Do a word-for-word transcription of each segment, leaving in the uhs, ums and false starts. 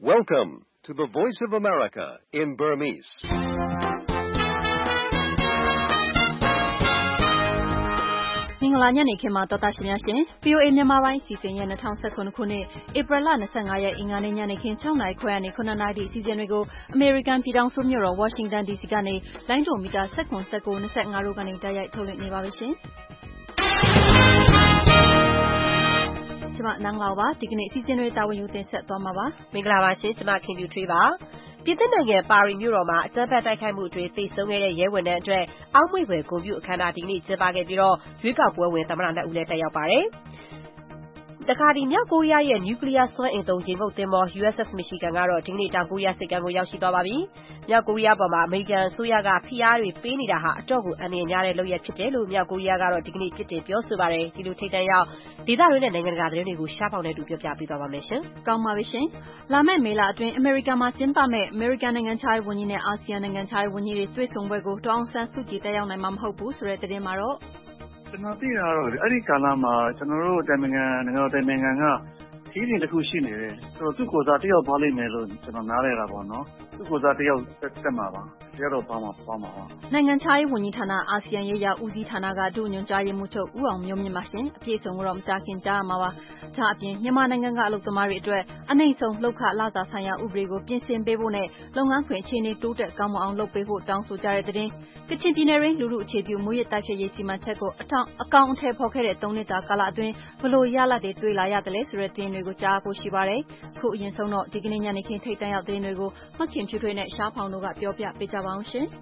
Welcome to the Voice of America in Burmese. ။မင်္ဂလာညနေခင်းမှာတော်တာရှင်များရှင် V O A မြန်မာပိုင်းစီစဉ်ရဲ့၂၀၁၉ခုနှစ်ဧပြီလ၂၅ရက်အင်္ဂါနေ့ညနေခင်း၆နာရီခွဲကနေခုနစ်နာရီအစီအစဉ်တွေကိုအမေရိကန်ပြည်ထောင်စုမြို့တော်ဝါရှင်တန် ဒီစီကနေလိုင်းဒိုမီတာ၁၇ ၁၉ ၂၅တို့ကနေတိုက်ရိုက်ထုတ်လွှင့်နေပါပြီရှင်။ကျွန်မနန်းလောက်ပါဒီကနေ့အစီအစဉ်တွေတာဝန်ယူတင်ဆက်သွားမှာပါမင်္ဂလာပါရှင်ကျွန်မခင်ပြူထွေးပါပြည်သစ်နိုင်ငံပါရီမြို့တော်မှာအကြမ်းဖက်တိုက်ခိုက်မှုအတွင်းသေဆုံးခဲ့တဲ့ရဲဝန်ထမ်းအတွက်အောက်မေ့ဖွယ်ဂုဏ်ပြုအခမ်းအနားဒီနေ့ကျင်းပခဲ့ပြီးတော့ရွေးကောက်ပွဲဝင်သမ္မတနှစ်ဦးလည်းတက်ရောက်ပါတယ်တခါဒီမြောက်ကိုရီးယားရဲ့နျူကလ িয়ার စွမ်းအင်သုံးရေငုပ်သင်္ဘော U S S Michigan ကတော့ဒီကနေ့တောင်ကိုရီးယားစစ်ကမ်းကိုရောက်ရှိသွားပါပြီ။မြောက်ကိုရီးယားပေါ်မှာအမေရိကန်အစိုးရကဖိအားတွေပေးနေတာဟာအတော့ကိုအန္တရာယ်များတဲ့လုပ်ရပ်ဖြစ်တယ်လို့မြောက်ကိုရီးယားကတော့ဒီကနေ့ပြစ်တင်ပြောဆိုပါတယ်။ဒီလိုထိတ်တန့်ရောက်ဒေသတွင်းနဲ့နိုင်ငံတကာသတင်းတွေကိုရှားဖောင်တဲ့တူပြောပြပေးသွားပါမယ်ရှင်။ကောင်းပါပြီရှင်။လာမယ့်မေလအတွင်းအမေရိကန်မှာကျင်းပမယ့်အမေရိကန်နိုင်ငံခြားရေးဝန်ကြီးနဲ့အာဆီယံနိုင်ငံခြားရေးဝန်ကြီးတွေတွေ့ဆုံပွဲကိုဒေါအောင်ဆန်းစုကြည်တက်ရောက်နိုင်မှာမဟုတ်ဘူးဆိုတဲ့သတင်းမှာတော့ကျွန်တော်သိတာတော့အဲ့ဒီကာလမှာကျွန်တော်တို့တိုင်ပင်ခံနိုင်ငံတော်တိုင်ပင်ခံကခီးရင်တစ်ခုရှိနေတယ်ဆိုတော့သူ့ကိုယ်စားတယောက်သွားလိမ့်မယ်လို့ကျွန်တော်နားလည်တာပေါ့နော်သူ့ကိုယ်စားတယောက်တက်မှာပါတယောက်တော့ပေါင်းမှာပေါင်းမှာပါနိုင်ငံခြားရေးဝန်ကြီးဌာနအာဆီယံရေးရာဦးစီးဌာနကဒုညွှန်ကြားရေးမှူးချုပ်ဦးအောင်မျိုးမြင့်ပါရှင်အပြည့်စုံတော့မကြခင်ကြားရမှာပါဒါအပြင်မြန်မာနိုင်ငံကအလုပ်သမားတွေအတွက်အနှိမ့်ဆုံးလှုပ်ခလစာဆိုင်ရာဥပဒေကိုပြင်ဆင်ပေးဖို့နဲ့လုပ်ငန်းခွင်အခြေအနေတိုးတက်ကောင်းမွန်အောင်လုပ်ပေးဖို့တောင်းဆိုကြတဲ့တဲ့တင်ကချင်ပြည်နယ်ရင်းလူလူအခြေပြုမူရစ်တိုက်ဖြတ်ရေးစီမံချက်ကိုအထောင်အကောင်အထည်ဖော်ခဲ့တဲ့သုံးနှစ်တာကာလအတွင်းဘလို့ရလဒ်တွေတွေ့လာရတယ်လဲဆိုတဲ့တင်တွေကိုကြားဖို့ရှိပါတယ်ခုအရင်ဆုံးတော့ဒီကနေ့ညနေခင်းထိတ်တန့်ရောက်တဲ့တွေကိုမခင်ဖြူထွေးနဲ့ရှားဖောင်တို့ကပြောပြပေးကြပါအောင်ရှင်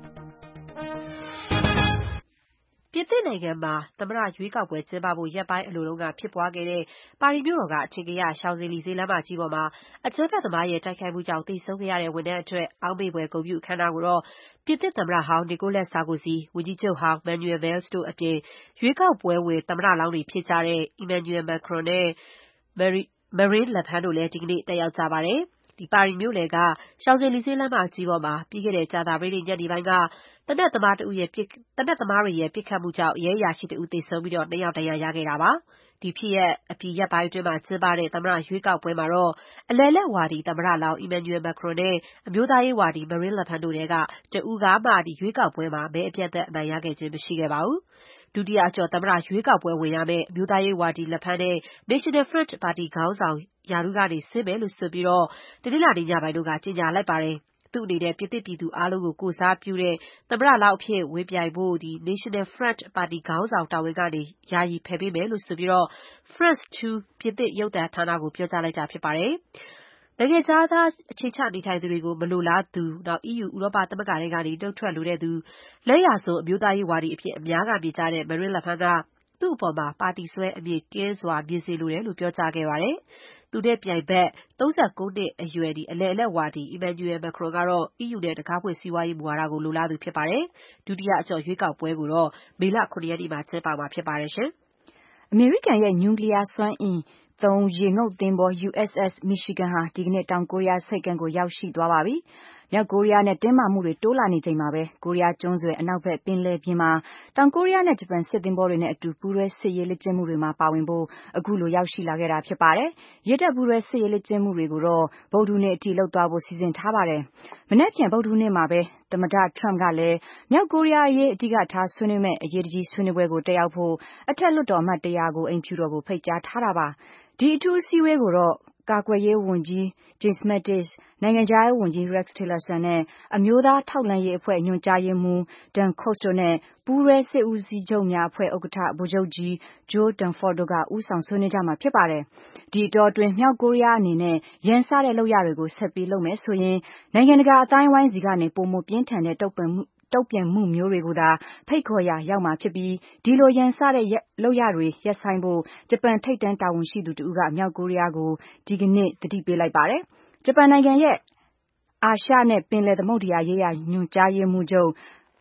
ပြည်သစ်နိုင်ငံမှာသမ္မတရွေးကောက်ပွဲကျင်းပဖို့ရက်ပိုင်းအလိုတုန်းကဖြစ်ပွားခဲ့တဲ့ပါရီမြို့တော်ကအထင်ကရရှောင်ဇယ်လီဇေးလမ်းမကြီးပေါ်မှာအကြမ်းဖက်သမားရဲ့တိုက်ခိုက်မှုကြောင့်သေဆုံးခဲ့ရတဲ့ဝန်ထမ်းအတွက်အောက်မေ့ဖွယ်ဂုဏ်ပြုအခမ်းအနားကိုတော့ပြည်သစ်သမ္မတဟောင်းနီကိုလတ်ဆာကိုစီ၊ဝန်ကြီးချုပ်ဟောင်းမန်နျူရယ်ဗဲလ်စ်တို့အပြင်ရွေးကောက်ပွဲဝင်သမ္မတလောင်းတွေဖြစ်ကြတဲ့အီမန်နျူရယ်မက်ခရွန်နဲ့မရင်းလပန်တို့လည်းဒီကနေ့တက်ရောက်ကြပါတယ်။ဒီပါရီမြို့လယ်ကရှောင်ဇယ်လီဇေးလမ်းမကြီးပေါ်မှာပြီးခဲ့တဲ့ကြာသပတေးနေ့ညနေပိုင်းကသေနတ်သမားတဦးရဲ့ပြစ်သေနတ်သမားတွေရဲ့ပြစ်ခတ်မှုကြောင့်ရဲအရာရှိတဦးသေဆုံးပြီးတော့နှစ်ယောက်ဒဏ်ရာရခဲ့တာပါ။ဒီဖြစ်ရပ်အပြီးရက်ပိုင်းအတွင်းမှာကျင်းပတဲ့သမ္မတရွေးကောက်ပွဲမှာတော့အလယ်လက်ဝါဒီသမ္မတလောင်းအီမန်နျူရယ်မက်ခရွန်နဲ့အမျိုးသားရေးဝါဒီမရင်းလပန်တို့ထဲကတဦးကမှဒီရွေးကောက်ပွဲမှာမဲအပြတ်သက်အနိုင်ရခဲ့ခြင်းမရှိခဲ့ပါဘူး။ဒုတိယအကျော့သမ္မတရွေးကောက်ပွဲဝင်ရမယ့်အမျိုးသားရေးဝါဒီလပန်နဲ့ National Front ပါတီခေါင်းဆောင်ရာထူးကနေဆင်းမယ်လို့ဆိုပြီးတော့တနင်္လာနေ့ညပိုင်းတို့ကကြေညာလိုက်ပါတယ်။သူ့အနေနဲ့ပြည်သစ်ပြည်သူအားလုံးကိုကိုယ်စားပြုတဲ့သမ္မတလောင်းအဖြစ်ဝင်ပြိုင်ဖို့ဒီ National Front ပါတီခေါင်းဆောင်တာဝန်ကနေယာယီဖယ်ပေးမယ်လို့ဆိုပြီးတော့ France တူပြည်သစ်ရုပ်သံဌာနကိုပြောကြားလိုက်တာဖြစ်ပါတယ်။နိုင်ငံခြားသားအခြေချနေထိုင်သူတွေကိုမလိုလားသူနောက် အီးယူဥရောပသမဂ္ဂထဲကနေနှုတ်ထွက်လိုတဲ့သူလက်ယာစွန်းအမျိုးသားရေးဝါဒီအဖြစ်အများကမြင်ကြတဲ့မရင်းလပန်ကသူ့အပေါ်မှာပါတီစွဲအမြင်ကင်းစွာမြင်စေလိုတယ်လို့ပြောကြားခဲ့ပါတယ်။သူနဲ့ပြိုင်ဘက်သုံး၉နှစ်အရွယ်ဒီအလယ်အလတ်ဝါဒီအီမန်နျူရယ်မက်ခရွန်ကတော့ အီးယူနဲ့တကားဖွင့်စီးပွားရေးမူဝါဒကိုလိုလားသူဖြစ်ပါတယ်။ဒုတိယအကျော့ရွေးကောက်ပွဲကိုတော့မေလခုနှစ်ရက်နေ့မှာကျင်းပမှာဖြစ်ပါတယ်ရှင်။အမေရိကန်ရဲ့နျူကလ িয়ার စွမ်းအင်သုံးရေငုပ်သင်္ဘော U S S Michigan ဟာဒီကနေ့တောင်ကိုရီးယားဆိပ်ကမ်းကိုရောက်ရှိသွားပါပြီ။မြောက်ကိုရီးယားနဲ့တင်းမာမှုတွေတိုးလာနေချိန်မှာပဲကိုရီးယားကျွန်းဆွယ်အနောက်ဘက်ပင်လယ်ပြင်မှာတောင်ကိုရီးယားနဲ့ဂျပန်စစ်သင်္ဘောတွေနဲ့အတူပူးတွဲစစ်ရေးလေ့ကျင့်မှုတွေမှာပါဝင်ဖို့အခုလိုရောက်ရှိလာခဲ့တာဖြစ်ပါတယ်။ရေတပ်ပူးတွဲစစ်ရေးလေ့ကျင့်မှုတွေကိုတော့ဗုဒ္ဓဟူးနေ့အထိလုပ်သွားဖို့စီစဉ်ထားပါတယ်။မနက်ဖြန်ဗုဒ္ဓဟူးနေ့မှာပဲသမ္မတထရမ့်ကလည်းမြောက်ကိုရီးယားအရေးအဓိကထားဆွေးနွေးမဲ့အရေးကြီးဆွေးနွေးပွဲကိုတက်ရောက်ဖို့အထက်လွှတ်တော်အမတ်တရာကိုအိမ်ဖြူတော်ကိုဖိတ်ကြားထားတာပါ။ဒီအထူးအစည်းအဝေးကိုတော့ကာကွယ်ရေးဝန်ကြီး James Mattis နိုင်ငံခြားရေးဝန်ကြီး Rex Tillerson နဲ့အမျိုးသားထောက်လှမ်းရေးအဖွဲ့ညွှန်ကြားရေးမှူး Dan Coats တို့နဲ့ပူးတွဲစစ်ဦးစီးချုပ်များအဖွဲ့ဥက္ကဋ္ဌဗိုလ်ချုပ်ကြီး Joe Dunford တို့ကဦးဆောင်ဆွေးနွေးကြမှာဖြစ်ပါတယ်။ဒီအတောအတွင်းမြောက်ကိုရီးယားအနေနဲ့ရန်စတဲ့လုပ်ရတွေကိုဆက်ပြီးလုပ်မယ်ဆိုရင်နိုင်ငံတကာအတိုင်းအဝိုင်းစီကနေပိုမိုပြင်းထန်တဲ့တုံ့ပြန်မှုတုံ့ပြန်မှုမျိုးတွေကိုသာဖိတ်ခေါ်ရာရောက်မှာဖြစ်ပြီးဒီလိုရန်စတဲ့လုပ်ရတွေရပ်ဆိုင်ဖို့ဂျပန်ထိပ်တန်းတာဝန်ရှိသူတဦးကမြောက်ကိုရီးယားကိုဒီကနေ့သတိပေးလိုက်ပါတယ်။ဂျပန်နိုင်ငံရဲ့အာရှနဲ့ပင်လယ်သမုဒ္ဒရာရေးရာညွှန်ကြားရေးမှူးချုပ်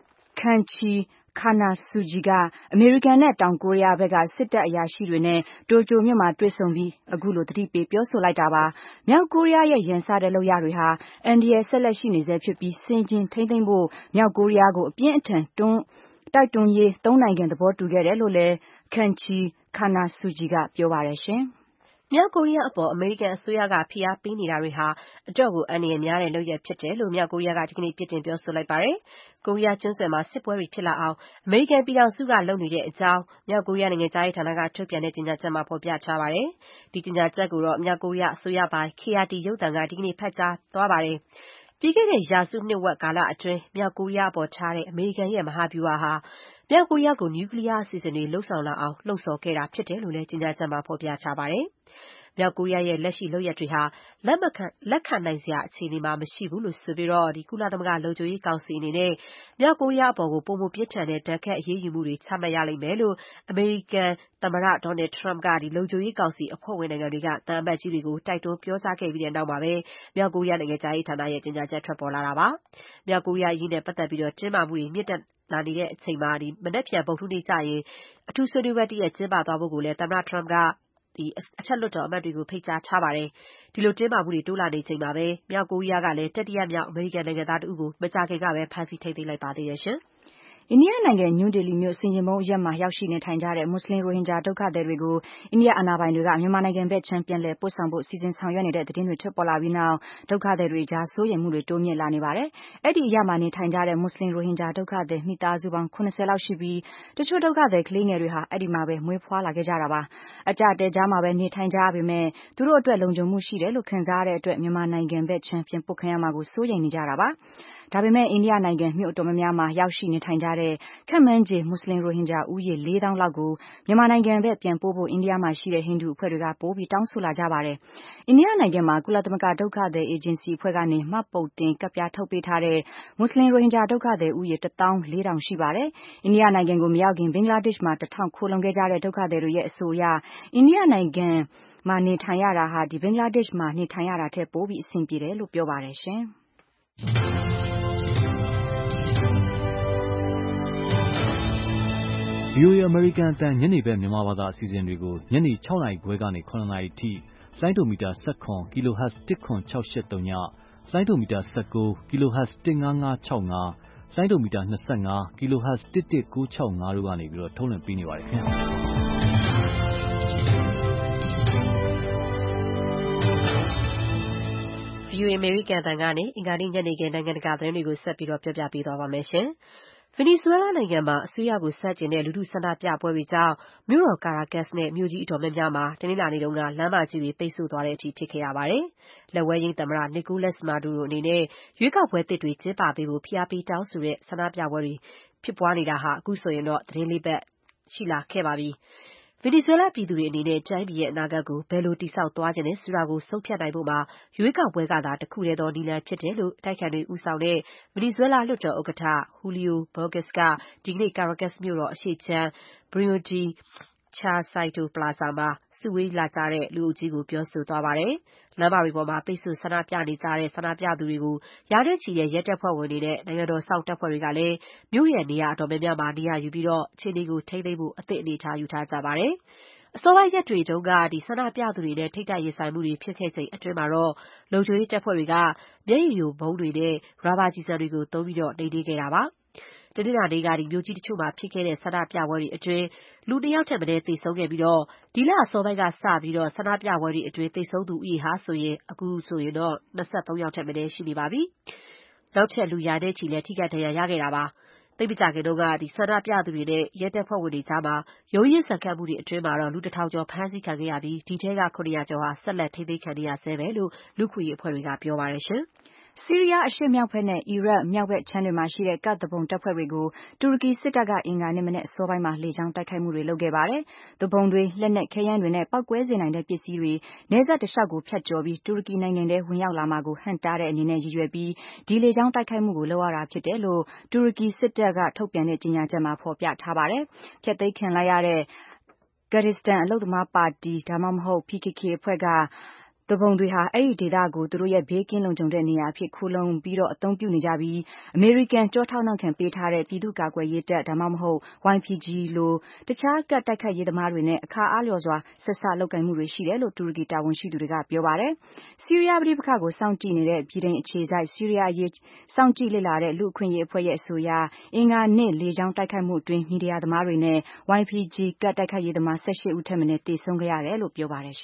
Kenchi Kanatsuji ကအမေရိကန်နဲ့တောင်ကိုရီးယားဘက်ကစစ်တပ်အရာရှိတွေနဲ့တိုကျိုမြို့မှာတွေ့ဆုံပြီးအခုလိုသတိပေးပြောဆိုလိုက်တာပါ။မြောက်ကိုရီးယားရဲ့ရန်စတဲ့လုပ်ရတွေဟာအန္တရာယ်ဆက်လက်ရှိနေဆဲဖြစ်ပြီးစင်ကျင်ထိမ့်သိမ့်ဖို့မြောက်ကိုရီးယားကိုအပြင်းအထန်တွန်းတိုက်တွန်းရေးသုံးနိုင်ငံသဘောတူခဲ့တယ်လို့လည်း Kenchi Kanatsuji ကပြောပါတယ်ရှင်။မြောက်ကိုရီးယားအပေါ်အမေရိကန်အစိုးရကဖိအားပေးနေတာတွေဟာအတော့်ကိုအန္တရာယ်များတဲ့လုပ်ရပ်ဖြစ်တယ်လို့မြောက်ကိုရီးယားကဒီကနေ့ပြစ်တင်ပြောဆိုလိုက်ပါတယ်။ကိုရီးယားကျွန်းဆွယ်မှာစစ်ပွဲတွေဖြစ်လာအောင်အမေရိကန်ပြည်ထောင်စုကလုပ်နေတဲ့အကြောင်းမြောက်ကိုရီးယားနိုင်ငံသားရေးဌာနကထုတ်ပြန်တဲ့ကြေညာချက်မှာဖော်ပြထားပါတယ်။ဒီကြေညာချက်ကိုတော့မြောက်ကိုရီးယားအစိုးရပိုင် K R T ရုပ်သံကဒီကနေ့ဖတ်ကြားသွားပါတယ်။ပြီးခဲ့တဲ့ရာစုနှစ်ဝက်ကာလအတွင်းမြောက်ကိုရီးယားအပေါ်ထားတဲ့အမေရိကန်ရဲ့မဟာဗျူဟာဟာမြောက်ကိုရီးယားကိုနျူကလ িয়ার အစီအစဉ်တွေလှုပ်ဆောင်လာအောင်လှုံ့ဆော်ခဲ့တာဖြစ်တယ်လို့လည်းကြေညာချက်မှာဖော်ပြထားပါတယ်။မြောက်ကိုရီးယားရဲ့လက်ရှိလုပ်ရပ်တွေဟာလက်မခံလက်ခံနိုင်စရာအခြေအနေမှာမရှိဘူးလို့ဆိုပြီးတော့ဒီကုလသမဂ္ဂလုံခြုံရေးကောင်စီအနေနဲ့မြောက်ကိုရီးယားအပေါ်ကိုပုံမပြစ်ထန်တဲ့ဒဏ်ခတ်အရေးယူမှုတွေချမှတ်ရလိမ့်မယ်လို့အမေရိကန်သမ္မတဒေါ်နယ်ထရမ့်ကဒီလုံခြုံရေးကောင်စီအဖွဲ့ဝင်နိုင်ငံတွေကတန်အမတ်ကြီးတွေကိုတိုက်တွန်းပြောကြားခဲ့ပြီးတဲ့နောက်မှာပဲမြောက်ကိုရီးယားနိုင်ငံသားရေးဌာနရဲ့ကြေညာချက်ထွက်ပေါ်လာတာပါ။မြောက်ကိုရီးယားအရေးနဲ့ပတ်သက်ပြီးတော့တင်းမာမှုတွေမြင့်တက်လာနေတဲ့အချိန်မှာဒီမနက်ဖြန်ဗုဒ္ဓဟူးနေ့ကျရင်အထူးဆွေးနွေးပွဲတည့်ရက်ကျင်းပသွားဖို့ကိုလည်းသမ္မတထရမ့်ကဒီအထက်လွှတ်တော်အမတ်တွေကိုဖိတ်ကြားထားပါတယ်။ဒီလိုတင်းမာမှုတွေတိုးလာနေချိန်မှာပဲမြောက်ကိုရီးယားကလည်းတတိယမြောက်အမေရိကန်နိုင်ငံသားတဦးကိုမကြာခင်ကပဲဖမ်းဆီးထိန်းသိမ်းလိုက်ပါသေးတယ်ရှင်။အိန္ဒိယနိုင်ငံနယူးဒေလီမြို့ဆင်ခြင်ဖုံးအရပ်မှာရောက်ရှိနေထိုင်ကြတဲ့မွတ်စလင်ရိုဟင်ဂျာဒုက္ခသည်တွေကိုအိန္ဒိယအာဏာပိုင်တွေကမြန်မာနိုင်ငံဘက်ခြမ်းပြန်လည်ပို့ဆောင်ဖို့စီစဉ်ဆောင်ရွက်နေတဲ့သတင်းတွေထွက်ပေါ်လာပြီးနောက်ဒုက္ခသည်တွေကြားစိုးရိမ်မှုတွေတိုးမြင့်လာနေပါတယ်။အဲ့ဒီအရပ်မှာနေထိုင်ကြတဲ့မွတ်စလင်ရိုဟင်ဂျာဒုက္ခသည်မိသားစုပေါင်း၇၀လောက်ရှိပြီးတချို့ဒုက္ခသည်ကလေးငယ်တွေဟာအဲ့ဒီမှာပဲမွေးဖွားလာခဲ့ကြတာပါ။အကြအတဲကြားမှာပဲနေထိုင်ကြရပေမဲ့သူတို့အတွက်လုံခြုံမှုရှိတယ်လို့ခံစားရတဲ့အတွက်မြန်မာနိုင်ငံဘက်ခြမ်းပြန်ပို့ခံရမှာကိုစိုးရိမ်နေကြတာပါ။ဒါပေမဲ့အိန္ဒိယနိုင်ငံမြို့အတော်များများမှာရောက်ရှိနေထိုင်ကြတဲ့ခန့်မှန်းခြေမွတ်စလင်ရိုဟင်ဂျာဦးရေလေးသောင်းလောက်ကိုမြန်မာနိုင်ငံဘက်ပြန်ပို့ဖို့အိန္ဒိယမှာရှိတဲ့ဟိန္ဒူအဖွဲ့တွေကပိုပြီးတောင်းဆိုလာကြပါတယ်။အိန္ဒိယနိုင်ငံမှာကုလသမဂ္ဂဒုက္ခသည်အေဂျင်စီအဖွဲ့ကနေမှတ်ပုံတင်ကပ်ပြားထုတ်ပေးထားတဲ့မွတ်စလင်ရိုဟင်ဂျာဒုက္ခသည်ဦးရေတစ်သောင်းလေးထောင်ရှိပါတယ်။အိန္ဒိယနိုင်ငံကိုမရောက်ခင်ဘင်္ဂလားဒေ့ရှ်မှာတစ်ထောင်ခိုလှုံခဲ့ကြတဲ့ဒုက္ခသည်တွေရဲ့အဆိုအရအိန္ဒိယနိုင်ငံမှာနေထိုင်ရတာဟာဒီဘင်္ဂလားဒေ့ရှ်မှာနေထိုင်ရတာထက်ပိုပြီးအဆင်ပြေတယ်လို့ပြောပါတယ်ရှင်။ဗွီအိုအေ American အသံညနေဘက်မြန်မာဘာသာအစီအစဉ်တွေကိုညနေ၆နာရီခွဲကနေ၇နာရီထိလိုင်းဒိုမီတာ၁၇ kHz ၁၇၆၈၃ညလိုင်းဒိုမီတာ၁၉ kHz ၁၅၅၆၅လိုင်းဒိုမီတာ၂၅ kHz ၁၁၉၆၅တို့ကနေပြီးတော့ထုတ်လွှင့်ပေးနေပါတယ်ခင်ဗျာ။ဗွီအိုအေ American အသံကနေအင်္ဂါနေ့ညနေခင်းနိုင်ငံတကာသတင်းတွေကိုဆက်ပြီးတော့ပြောပြပေးသွားပါမယ်ရှင်။ဗင်နီဇွဲလားနိုင်ငံမှာအစိုးရကိုဆန့်ကျင်တဲ့လူထုဆန္ဒပြပွဲတွေကြောင့်မြို့တော်ကာရာကတ်စ်နဲ့မြို့ကြီးအတော်များများမှာတနင်္လာနေ့တုန်းကလမ်းမကြီးတွေပိတ်ဆို့သွားတဲ့အထိဖြစ်ခဲ့ရပါတယ်။လက်ဝဲယိမ်းသမ္မတနီကိုလပ်စ်မာဒူရိုအနေနဲ့ရွေးကောက်ပွဲသစ်တွေကျင်းပပေးဖို့ဖိအားပေးတောင်းဆိုတဲ့ဆန္ဒပြပွဲတွေဖြစ်ပွားနေတာဟာအခုဆိုရင်တော့သီတင်းလေးပတ်ရှိလာခဲ့ပါပြီ။ဗင်နီဇွဲလားပြည်သူတွေအနေနဲ့တိုင်းပြည်ရဲ့အနာဂတ်ကိုဘယ်လိုတည်ဆောက်သွားချင်တယ်ဆိုတာကိုဆုံးဖြတ်နိုင်ဖို့မှာရွေးကောက်ပွဲကသာတခုတည်းသောနည်းလမ်းဖြစ်တယ်လို့တိုက်ခိုက်တွေဦးဆောင်တဲ့ဗင်နီဇွဲလားလွှတ်တော်ဥက္ကဋ္ဌ Julio Borges ကဒီကနေ့ကာရာကတ်စ်မြို့တော်အရှေ့ခြမ်း Barrio de Charcito Plaza မှာစုဝေးလာကြတဲ့လူအုပ်ကြီးကိုပြောဆိုသွားပါတယ်။လမ်းမတွေပေါ်မှာပိတ်ဆို့ဆန္ဒပြနေကြတဲ့ဆန္ဒပြသူတွေကိုရာနဲ့ချီတဲ့ရဲတပ်ဖွဲ့ဝင်တွေနဲ့နိုင်ငံတော်စောင့်တပ်ဖွဲ့တွေကလည်းမြို့ရဲ့နေရာအတော်များများမှာနေရာယူပြီးတော့အခြေအနေကိုထိန်းသိမ်းဖို့အသင့်အနေထားယူထားကြပါတယ်။အစောပိုင်းရက်တွေတုန်းကဒီဆန္ဒပြသူတွေနဲ့ထိပ်တိုက်ရင်ဆိုင်မှုတွေဖြစ်ခဲ့ချိန်အတွင်းမှာတော့လုံခြုံရေးတပ်ဖွဲ့တွေကမျက်ရည်ယိုဗုံးတွေနဲ့ရာဘာကျည်ဆံတွေကိုသုံးပြီးတော့နှိမ်နင်းခဲ့တာပါ။တနင်္လာနေ့ကဒီမြို့ကြီးတချို့မှာဖြစ်ခဲ့တဲ့ဆန္ဒပြပွဲတွေအတွင်းလူနှစ်ယောက်ထက်မနည်းသေဆုံးခဲ့ပြီးတော့ဒီလအစောပိုင်းကစပြီးတော့ဆန္ဒပြပွဲတွေအတွင်းသေဆုံးသူဦးရေဟာဆိုရင်အခုဆိုရင်တော့၂၃ယောက်ထက်မနည်းရှိနေပါပြီ။နောက်ထပ်လူရာနဲ့ချီလည်းထိခိုက်ဒဏ်ရာရခဲ့တာပါ။သိပ်မကြာခင်တုန်းကဒီဆန္ဒပြသူတွေနဲ့ရဲတပ်ဖွဲ့ဝင်တွေကြားမှာရုန်းရင်းဆန်ခတ်မှုတွေအတွင်းမှာတော့လူတစ်ထောင်ကျော်ဖမ်းဆီးခံခဲ့ရပြီးဒီထဲကခုနှစ်ရာကျော်ဟာဆက်လက်ထိန်းသိမ်းခံနေရဆဲပဲလို့လူ့အခွင့်အရေးအဖွဲ့တွေကပြောပါတယ်ရှင်။ဆီးရီးယားအရှေ့မြောက်ဘက်နဲ့အီရတ်မြောက်ဘက်ခြမ်းတွေမှာရှိတဲ့ကတ်သူပုန်တပ်ဖွဲ့တွေကိုတူရကီစစ်တပ်ကအင်္ဂါနေ့မနက်အစောပိုင်းမှာလေကြောင်းတိုက်ခိုက်မှုတွေလုပ်ခဲ့ပါတယ်။သူပုန်တွေလက်နက်ခဲယမ်းတွေနဲ့ပောက်ကွဲစေနိုင်တဲ့ပစ္စည်းတွေနယ်စပ်တစ်လျှောက်ကိုဖြတ်ကျော်ပြီးတူရကီနိုင်ငံထဲဝင်ရောက်လာမှာကိုဟန့်တားတဲ့အနေနဲ့ရည်ရွယ်ပြီးဒီလေကြောင်းတိုက်ခိုက်မှုကိုလုပ်ရတာဖြစ်တယ်လို့တူရကီစစ်တပ်ကထုတ်ပြန်တဲ့ကြေညာချက်မှာဖော်ပြထားပါတယ်။ဖျက်သိမ်းခံလိုက်ရတဲ့ကာဒစ္စတန်အလုပ်သမားပါတီဒါမှမဟုတ် P K K အဖွဲ့ကသူပုန်တွေဟာအဲ့ဒီဒေသကိုသူတို့ရဲ့ဘေးကင်းလုံခြုံတဲ့နေရာအဖြစ်ခိုးလုံပြီးတော့အသုံးပြုနေကြပြီးအမေရိကန်ကြောထောက်နောက်ခံပေးထားတဲ့ပြည်သူ့ကာကွယ်ရေးတပ်ဒါမှမဟုတ် Y P G လိုတခြားကတ်တိုက်ခိုက်ရေးသမားတွေနဲ့အခါအားလျော်စွာဆက်ဆလုပ်ကိုင်မှုတွေရှိတယ်လို့တူရကီတာဝန်ရှိသူတွေကပြောပါတယ်။ဆီးရီးယားပြည်ပခါကိုစောင့်ကြည့်နေတဲ့ပြည်ထောင်အခြေစိုက်ဆီးရီးယားရေးစောင့်ကြည့်လေ့လာတဲ့လူအခွင့်အရေးအဖွဲ့ရဲ့အဆိုအရအင်္ဂါနေ့လေကြောင်းတိုက်ခိုက်မှုအတွင်းမီဒီယာသမားတွေနဲ့ Y P G ကတ်တိုက်ခိုက်ရေးသမား၁၈ဦးထက်မနည်းသေဆုံးခဲ့ရတယ်လို့ပြောပါတယ်ရှင်။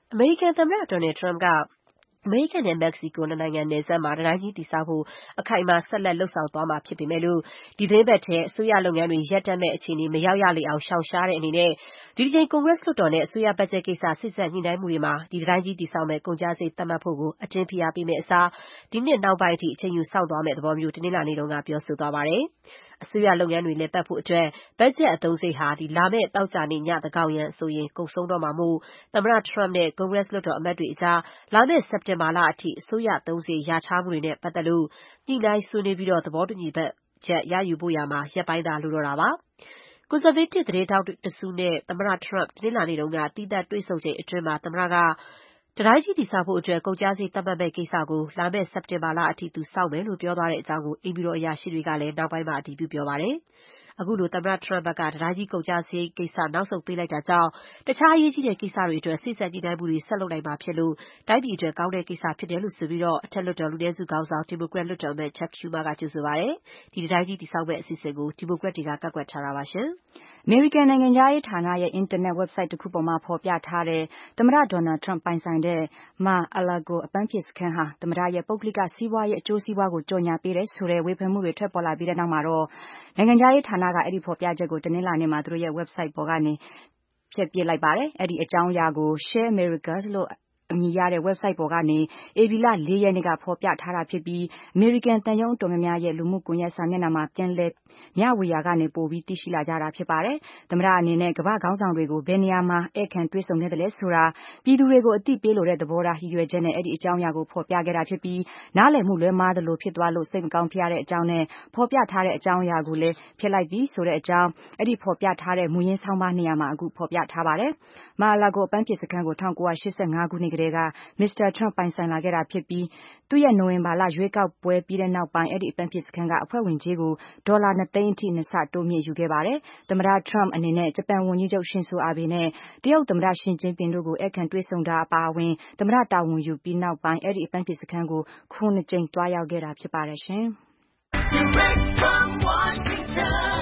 အမေရိကန်သမ္မတ Donald Trump ကအမေရိကန်နဲ့မက္ကဆီကိုနှစ်နိုင်ငံနယ်စပ်မှာတံတိုင်းကြီးတည်ဆောက်ဖို့အခိုင်အမာဆက်လက်လုပ်ဆောင်သွားမှာဖြစ်ပေမဲ့လို့ဒီသီတင်းပတ်ထဲအစိုးရလုပ်ငန်းတွေရပ်တန့်မဲ့အခြေအနေမရောက်ရလေအောင်ရှောင်ရှားတဲ့အနေနဲ့ဒီတစ်ချိန်ကွန်ဂရက်လွှတ်တော်နဲ့အစိုးရဘတ်ဂျက်ကိစ္စစိစက်ညှိနှိုင်းမှုတွေမှာဒီတံတိုင်းကြီးတည်ဆောက်မဲ့ကုန်ကျစရိတ်သတ်မှတ်ဖို့ကိုအတင်းဖိအားပေးမဲ့အစားဒီနှစ်နောက်ပိုင်းအထိအချိန်ယူစောင့်သွားမဲ့သဘောမျိုးတနင်္လာနေ့တုန်းကပြောဆိုသွားပါတယ်။အစိုးရလုပ်ငန်းတွေလည်ပတ်ဖို့အတွက်ဘတ်ဂျက်အသုံးစရိတ်ဟာဒီလာမဲ့သောကြာနေ့ညသန်းခေါင်ယံဆိုရင်ကုန်ဆုံးတော့မှာမို့သမ္မတ Trump နဲ့ကွန်ဂရက်လွှတ်တော်အမတ်တွေအကြားလာမဲ့စက်တင်ဘာလအထိအစိုးရသုံးစရိတ်လျာထားမှုတွေနဲ့ပတ်သက်လို့ညှိနှိုင်းဆွေးနွေးပြီးသဘောတူညီချက်ရယူဖို့ရာမှာရက်ပိုင်းသာလိုတော့တာပါ။ကွန်ဆာဗေးတစ်သတင်းထောက်တစုနဲ့သမ္မတ Trump တနင်္လာနေ့တုန်းကသီးသန့်တွေ့ဆုံချိန်အတွင်းမှာသမ္မတကတံတိုင်းကြီးတည်ဆောက်ဖို့အတွက်ကုန်ကျစရိတ်သတ်မှတ်မဲ့ကိစ္စကိုလာမဲ့စက်တင်ဘာလအထိသူစောင့်မယ်လို့ပြောသွားတဲ့အကြောင်းကိုအိမ်ဖြူတော်အရာရှိတွေကလည်းနောက်ပိုင်းမှာအတည်ပြုပြောပါတယ်။အခုလိုသမ္မတ Trump ဘက်ကတံတိုင်းကြီးကုန်ကျစရိတ်ကိစ္စနောက်ဆုတ်ပေးလိုက်တာကြောင့်တခြားအရေးကြီးတဲ့ကိစ္စတွေအတွက်စိစက်ညှိနှိုင်းမှုတွေဆက်လုပ်နိုင်မှာဖြစ်လို့တိုင်းပြည်အတွက်ကောင်းတဲ့ကိစ္စဖြစ်တယ်လို့ဆိုပြီးအထက်လွှတ်တော်လူနည်းစုခေါင်းဆောင်ဒီမိုကရက်လွှတ်တော်အမတ် Chuck Schumer ကကြိုဆိုပါတယ်။ဒီတံတိုင်းကြီးတည်ဆောက်မဲ့အစီအစဉ်ကိုဒီမိုကရက်တွေကကန့်ကွက်ထားတာပါရှင်။အမေရိကန်နိုင်ငံခြားရေးဌာနရဲ့အင်တာနက် website တစ်ခုပေါ်မှာဖော်ပြထားတဲ့သမ္မတ Donald Trump ပိုင်ဆိုင်တဲ့ Mar-a-Lago အပန်းဖြေစခန်းဟာသမ္မတရဲ့ပုဂ္ဂလိကစီးပွားရေးအကျိုးစီးပွားကိုကြော်ညာပေးတယ်ဆိုတဲ့ဝေဖန်မှုတွေထွက်ပေါ်လာပြီးတဲ့နောက်မှာတော့နိုင်ငံခြားရေးဌာနကအဲ့ဒီဖော်ပြချက်ကိုတနင်္လာနေ့မှာသူတို့ရဲ့ website ပေါ်ကနေဖျက်ပစ်လိုက်ပါတယ်။အဲ့ဒီအကြောင်းအရာကို Share America လို့အမည်ရတဲ့ website ပေါ်ကနေဧပြီလလေးရက်နေ့ကဖော်ပြထားတာဖြစ်ပြီးအမေရိကန်တန်ယုံအတော်များများရဲ့လူမှုကွန်ရက်စာမျက်နှာမှာပြန်လည်မျှဝေရာကနေပို့ပြီးသိရှိလာကြတာဖြစ်ပါတယ်။သမ္မတအနေနဲ့ကမ္ဘာခေါင်းဆောင်တွေကိုဘယ်နေရာမှာဧည့်ခံတွေ့ဆုံခဲ့တယ်လဲဆိုတာပြည်သူတွေကိုအသိပေးလိုတဲ့သဘောထားရည်ရွယ်ချက်နဲ့အဲ့ဒီအကြောင်းအရာကိုဖော်ပြခဲ့တာဖြစ်ပြီးနားလည်မှုလွဲမှားသလိုဖြစ်သွားလို့စိတ်မကောင်းဖြစ်ရတဲ့အကြောင်းနဲ့ဖော်ပြထားတဲ့အကြောင်းအရာကိုလည်းဖျက်လိုက်ပြီးဆိုတဲ့အကြောင်းအဲ့ဒီဖော်ပြထားတဲ့မူရင်းဆောင်းပါးနေရာမှာအခုဖော်ပြထားပါတယ်။ Mar-a-Lago အပန်းဖြေစခန်းကို၁၉၈၅ခုနှစ်ကတည်းကမစ္စတာ Trump ပိုင်ဆိုင်လာခဲ့တာဖြစ်ပြီးသူ့ရဲ့နိုဝင်ဘာလရွေးကောက်ပွဲပြီးတဲ့နောက်ပိုင်းအဲ့ဒီအပန်းဖြေစခန်းကအဖွဲ့ဝင်ကြေးကိုဒေါ်လာနှစ်သိန်းအထိနှစ်ဆတိုးမြင့်ယူခဲ့ပါတယ်။သမ္မတ Trump အနေနဲ့ဂျပန်ဝန်ကြီးချုပ် Shinzo Abe နဲ့တရုတ်သမ္မတ Xi Jinping တို့ကိုဧည့်ခံတွေ့ဆုံတာအပါအဝင်သမ္မတတာဝန်ယူပြီးနောက်ပိုင်းအဲ့ဒီအပန်းဖြေစခန်းကိုခုနှစ်ကြိမ်တွားရောက်ခဲ့တာဖြစ်ပါတယ်ရှင်။ Direct from Washington,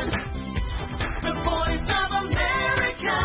the voice of America,